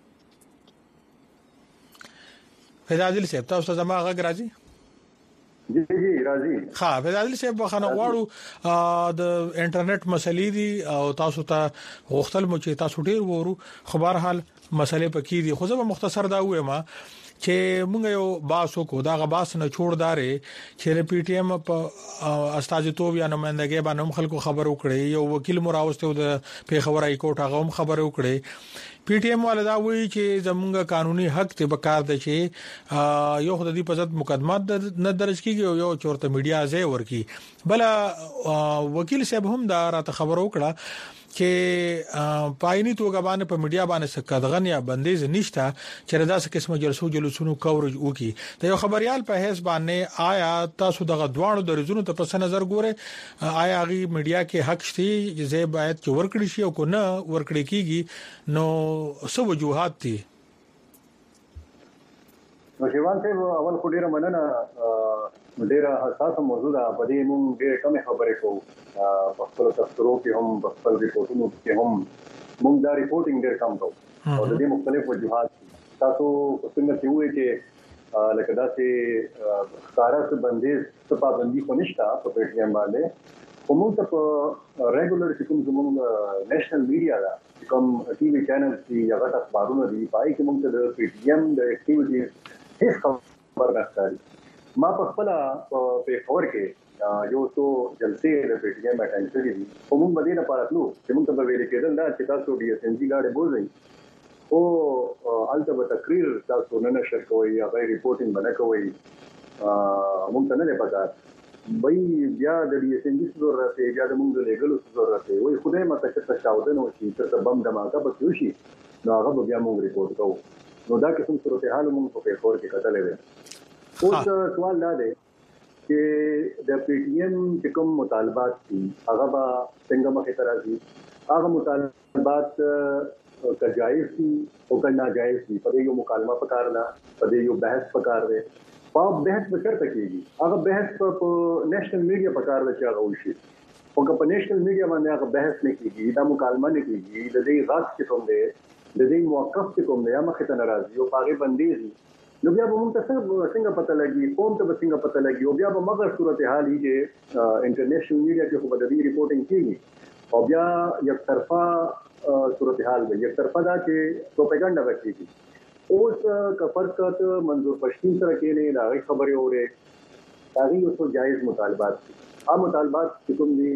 S1: فیض عادل صاحب تاسو زما غږ راځي
S18: جی جی راځي
S1: ها فیض صاحب خانه غواړو د انټرنیټ مسلې دي او تاسو ته غوښتل مو چې تاسو ډیر وورو خبر حال مسلې پکې دي خو زه مختصر دا وایم چې موږ یو باسو کو دا غباس نه چھوڑدارې چې پی ټی ایم په استاذیتوب یا نمائندګي باندې خلکو خبر وکړي یو وکیل مراوسته د پیښور های کورټ هغه هم خبر وکړي پی ټی ایم والدا وایي چې زموږ قانوني حق ته بکار دي چې یو خدای په ضد مقدمات نه درج کیږي او یو چورته میډیا ځای ورکی بل وکیل صاحب هم دا راته خبر وکړه چې پایني توګه باندې په میډیا باندې سکدغن یا بندیز نشته چې رضا څخه قسمه جلسو جلسونو کوریج وکي ته یو خبريال په هیڅ باندې آیا تاسو دغه دوانو د رزونو ته پس نظر ګوره آیا غي میډیا کې حق شته چې زه باید چې ورکړی شي او کو نه ورکړی کیږي نو څه وجوهات دي
S18: نو شیوان ته اول خو ډیره مننه ډیره حساسه موضوع ده په دې مونږ ډیره کم خبرې کوو په خپل تفسیرو کې هم په خپل ریپورتونو کې هم مونږ دا ریپورتینګ ډیر کم کوو او د دې مختلف وجوهات تاسو څنګه چې وایي چې لکه دا چې ښکارا څه بندیز څه پابندي خو نشته په پی ټی ایم باندې خو موږ ته په ریګولر چې کوم زموږ نېشنل میډیا ده کوم ټي وي چینل چې هغه اخبارونه دي پای کې موږ ته د پی ټی ایم د اکټیویټیز هیڅ خبر نه ښکاري ما په خپل په پیښور کې یو څو جلسې د پی ټی ایم اټینډ کړې دي او موږ باندې نه پاتلو چې موږ ته ویل کېدل دا چې تاسو ډي اس ان جی لاړې بوزئ او البته تقریر تاسو نه نشر کوئ یا غیر ریپورتینګ باندې کوئ موږ ته نه پاتہ بای بیا د ډي اس ان جی ضرورت دی بیا د موږ د لیګلو ضرورت دی وای خدای ماته چې تشاودنه وشي چې بم دماغه به وشي نو هغه بیا موږ ریپورت کوو نو دا کوم صورتحال موږ په پیښور کې کتلې وې اوس سوال دا دی چې د پی ټی ایم چې کوم مطالبات دي هغه به څنګه مخې ته راځي هغه مطالبات که جایز دي او که ناجایز دي په دې یو مکالمه پکار نه په دې یو بحث پکار دی په بحث به چرته کېږي هغه بحث په نېشنل میډیا پکار دی چې هغه وشي او که په نېشنل میډیا باندې هغه بحث نه کېږي دا مکالمه نه کېږي د دې غاښ چې کوم دی د دې موقف چې کوم دی مخې ته ناراضي او هغه بنديزي نو بیا به موږ ته څنګه پته لګي قوم ته به څنګه پته لګي او بیا به مګر صورتحال هي چې انټرنیشنل میډیا کې خو به د دې ریپورتینګ کیږي او بیا یک طرفه صورتحال به یک طرفه دا چې پروپاګاندا وکړي اوس که فرض کړه منظور پښتون سره کې نه دا خبرې اوري دا یو څه جایز مطالبات دي هغه مطالبات چې کوم دي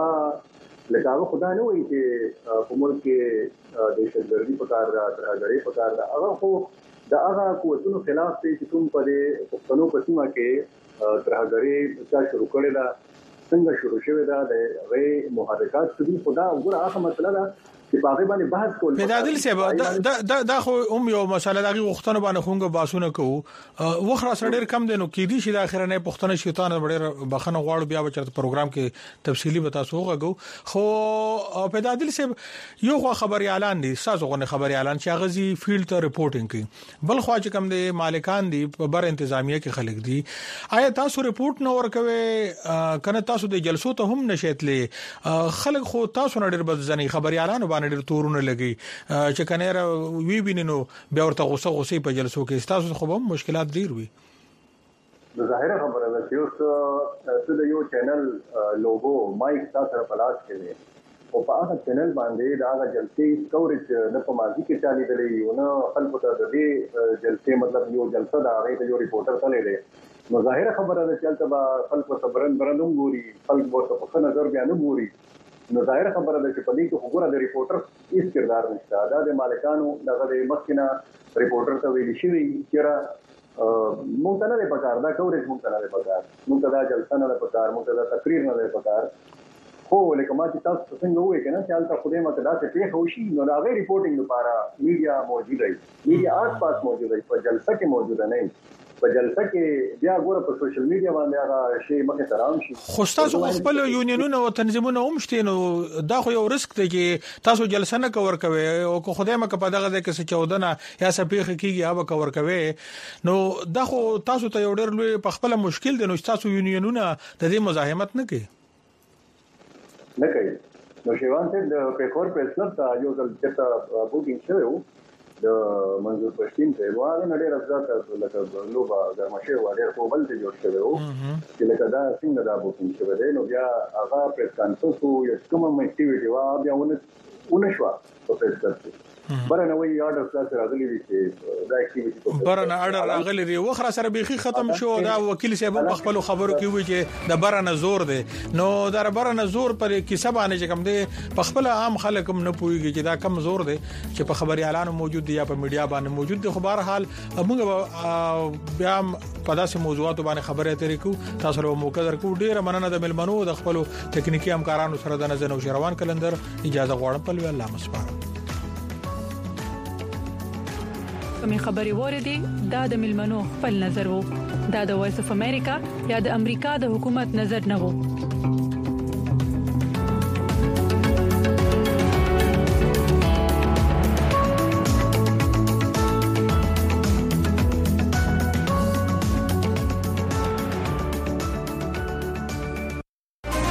S18: هغه لکه هغه خدای نه وایي چې په ملک کې دهشتګردي په کار را درغړې په کار دا هغه خو دا هغه قوتونو خلاف دی چې کوم په دې پښتنو په سیمه کې ترهګري چې شروع کړي دا څنګه شروع شوه دا د غي محرکات څخه خدا وګوره هغه مسله ده چې په هغه باندې بحث کول
S1: پیدادل صاحب دا دا دا خو هم یو مسله دغه وختونه باندې خونګه باسونه کوو وخره سره ډیر کم دي نو کې دي چې د اخر نه پښتنه شیطان ډیر بخنه غواړو بیا بچره پروګرام کې تفصیلی به تاسو وګورئ خو پیدادل صاحب یو خبري اعلان دي تاسو غو خبري اعلان چې غزي فیلډ ته ریپورتینګ کوي بل خو چې کم دي مالکان دي په بر انتظامیه کې خلک دي آیا تاسو ریپورت نه ورکوي کنه تاسو د جلسو ته هم نشیتلې خلک خو تاسو نه ډیر بد خبري اعلان باندې تورونه لګي چې کنيره وی بیننو بیا ورته غوسه غوسه په جلسو کې تاسو خو هم مشکلات ډیر وي
S18: د ظاهره خبره ده چې اوس څه د یو چینل لوګو مایک تاسو په لاس کې دی او په هغه چینل باندې دا هغه جلسې کوریج نه په ماضي کې چالي دی او نه خلکو ته د دې جلسې مطلب یو جلسه دا هغه یو ریپورټر تللی دی نو ظاهره خبره ده چې تل خلکو صبرن برنوم ګوري خلکو په څه نظر بیا نه ګوري نو ظاهر خبره ده چې په دې کې وګوره د ریپورټر هیڅ کردار نشته دا د مالکانو دغه د مخکینه ریپورټر ته ویل شي چې مونږ ته نه پکار دا کوریج مونږ ته نه پکار مونږ ته دا جلسه نه پکار مونږ ته دا تقریر نه پکار خو لکه ما چې تاسو څنګه وایي کنه چې حالت خدای ماته دا څه پیښ وشي نو دا غیر ریپورتینګ لپاره میډیا موجود دی میډیا آس پاس موجود دی په جلسه کې موجود نه په جلسه کې بیا ګوره په سوشل میډیا باندې هغه شی مخه ترام شي
S1: خو تاسو خپل یونینونه او تنظیمونه هم شته نو دا خو یو ریسک دی چې تاسو جلسه نه کور کوي او خدای مکه په دغه د کې څه چودنه یا سپیخ کیږي هغه کور کوي نو دا خو تاسو ته یو ډېر لوی په خپل مشکل دی نو تاسو یونینونه د دې مزاحمت نه کوي
S18: نه کوي نو شیوان ته د پیکور پرسلب ته یو ځل چې بوکینګ شوی د منظور پښتين ته وایي نه ډېر افزاکه لکه لوبا ګرمشه و ډېر په بل ته جوړ شوی وو چې لکه دا څنګه دا بوکینګ شوی دی نو بیا هغه پریس کانفرنس یو کوم اکټیویټي وا بیا ونه ونه شو په پریس کانفرنس برنه وی آرډر کلاس راغلی وی چې دا اکټیویټي
S1: برنه آرډر راغلی دی وخره سره بيخي ختم شو دا وکیل صاحب په خپل خبرو کې وی چې د برنه زور دی نو دا برنه زور پر کیسه باندې چې کوم دی په خپل عام خلک هم نه پويږي چې دا کم زور دی چې په خبري اعلان موجود دی یا په میډیا باندې موجود دی خو بهر حال موږ بیا په داسې موضوعاتو باندې خبرې اترې کو تاسو له موقع درکو ډیره مننه د ملمنو د خپل ټکنیکی همکارانو سره د نزن او شروان کلندر اجازه غواړم په لوی الله مسپاره
S19: کومې خبري وریدي دا د ملمنو خپل نظر وو دا د وایس اف امریکا یا د امریکا د حکومت نظر نه وو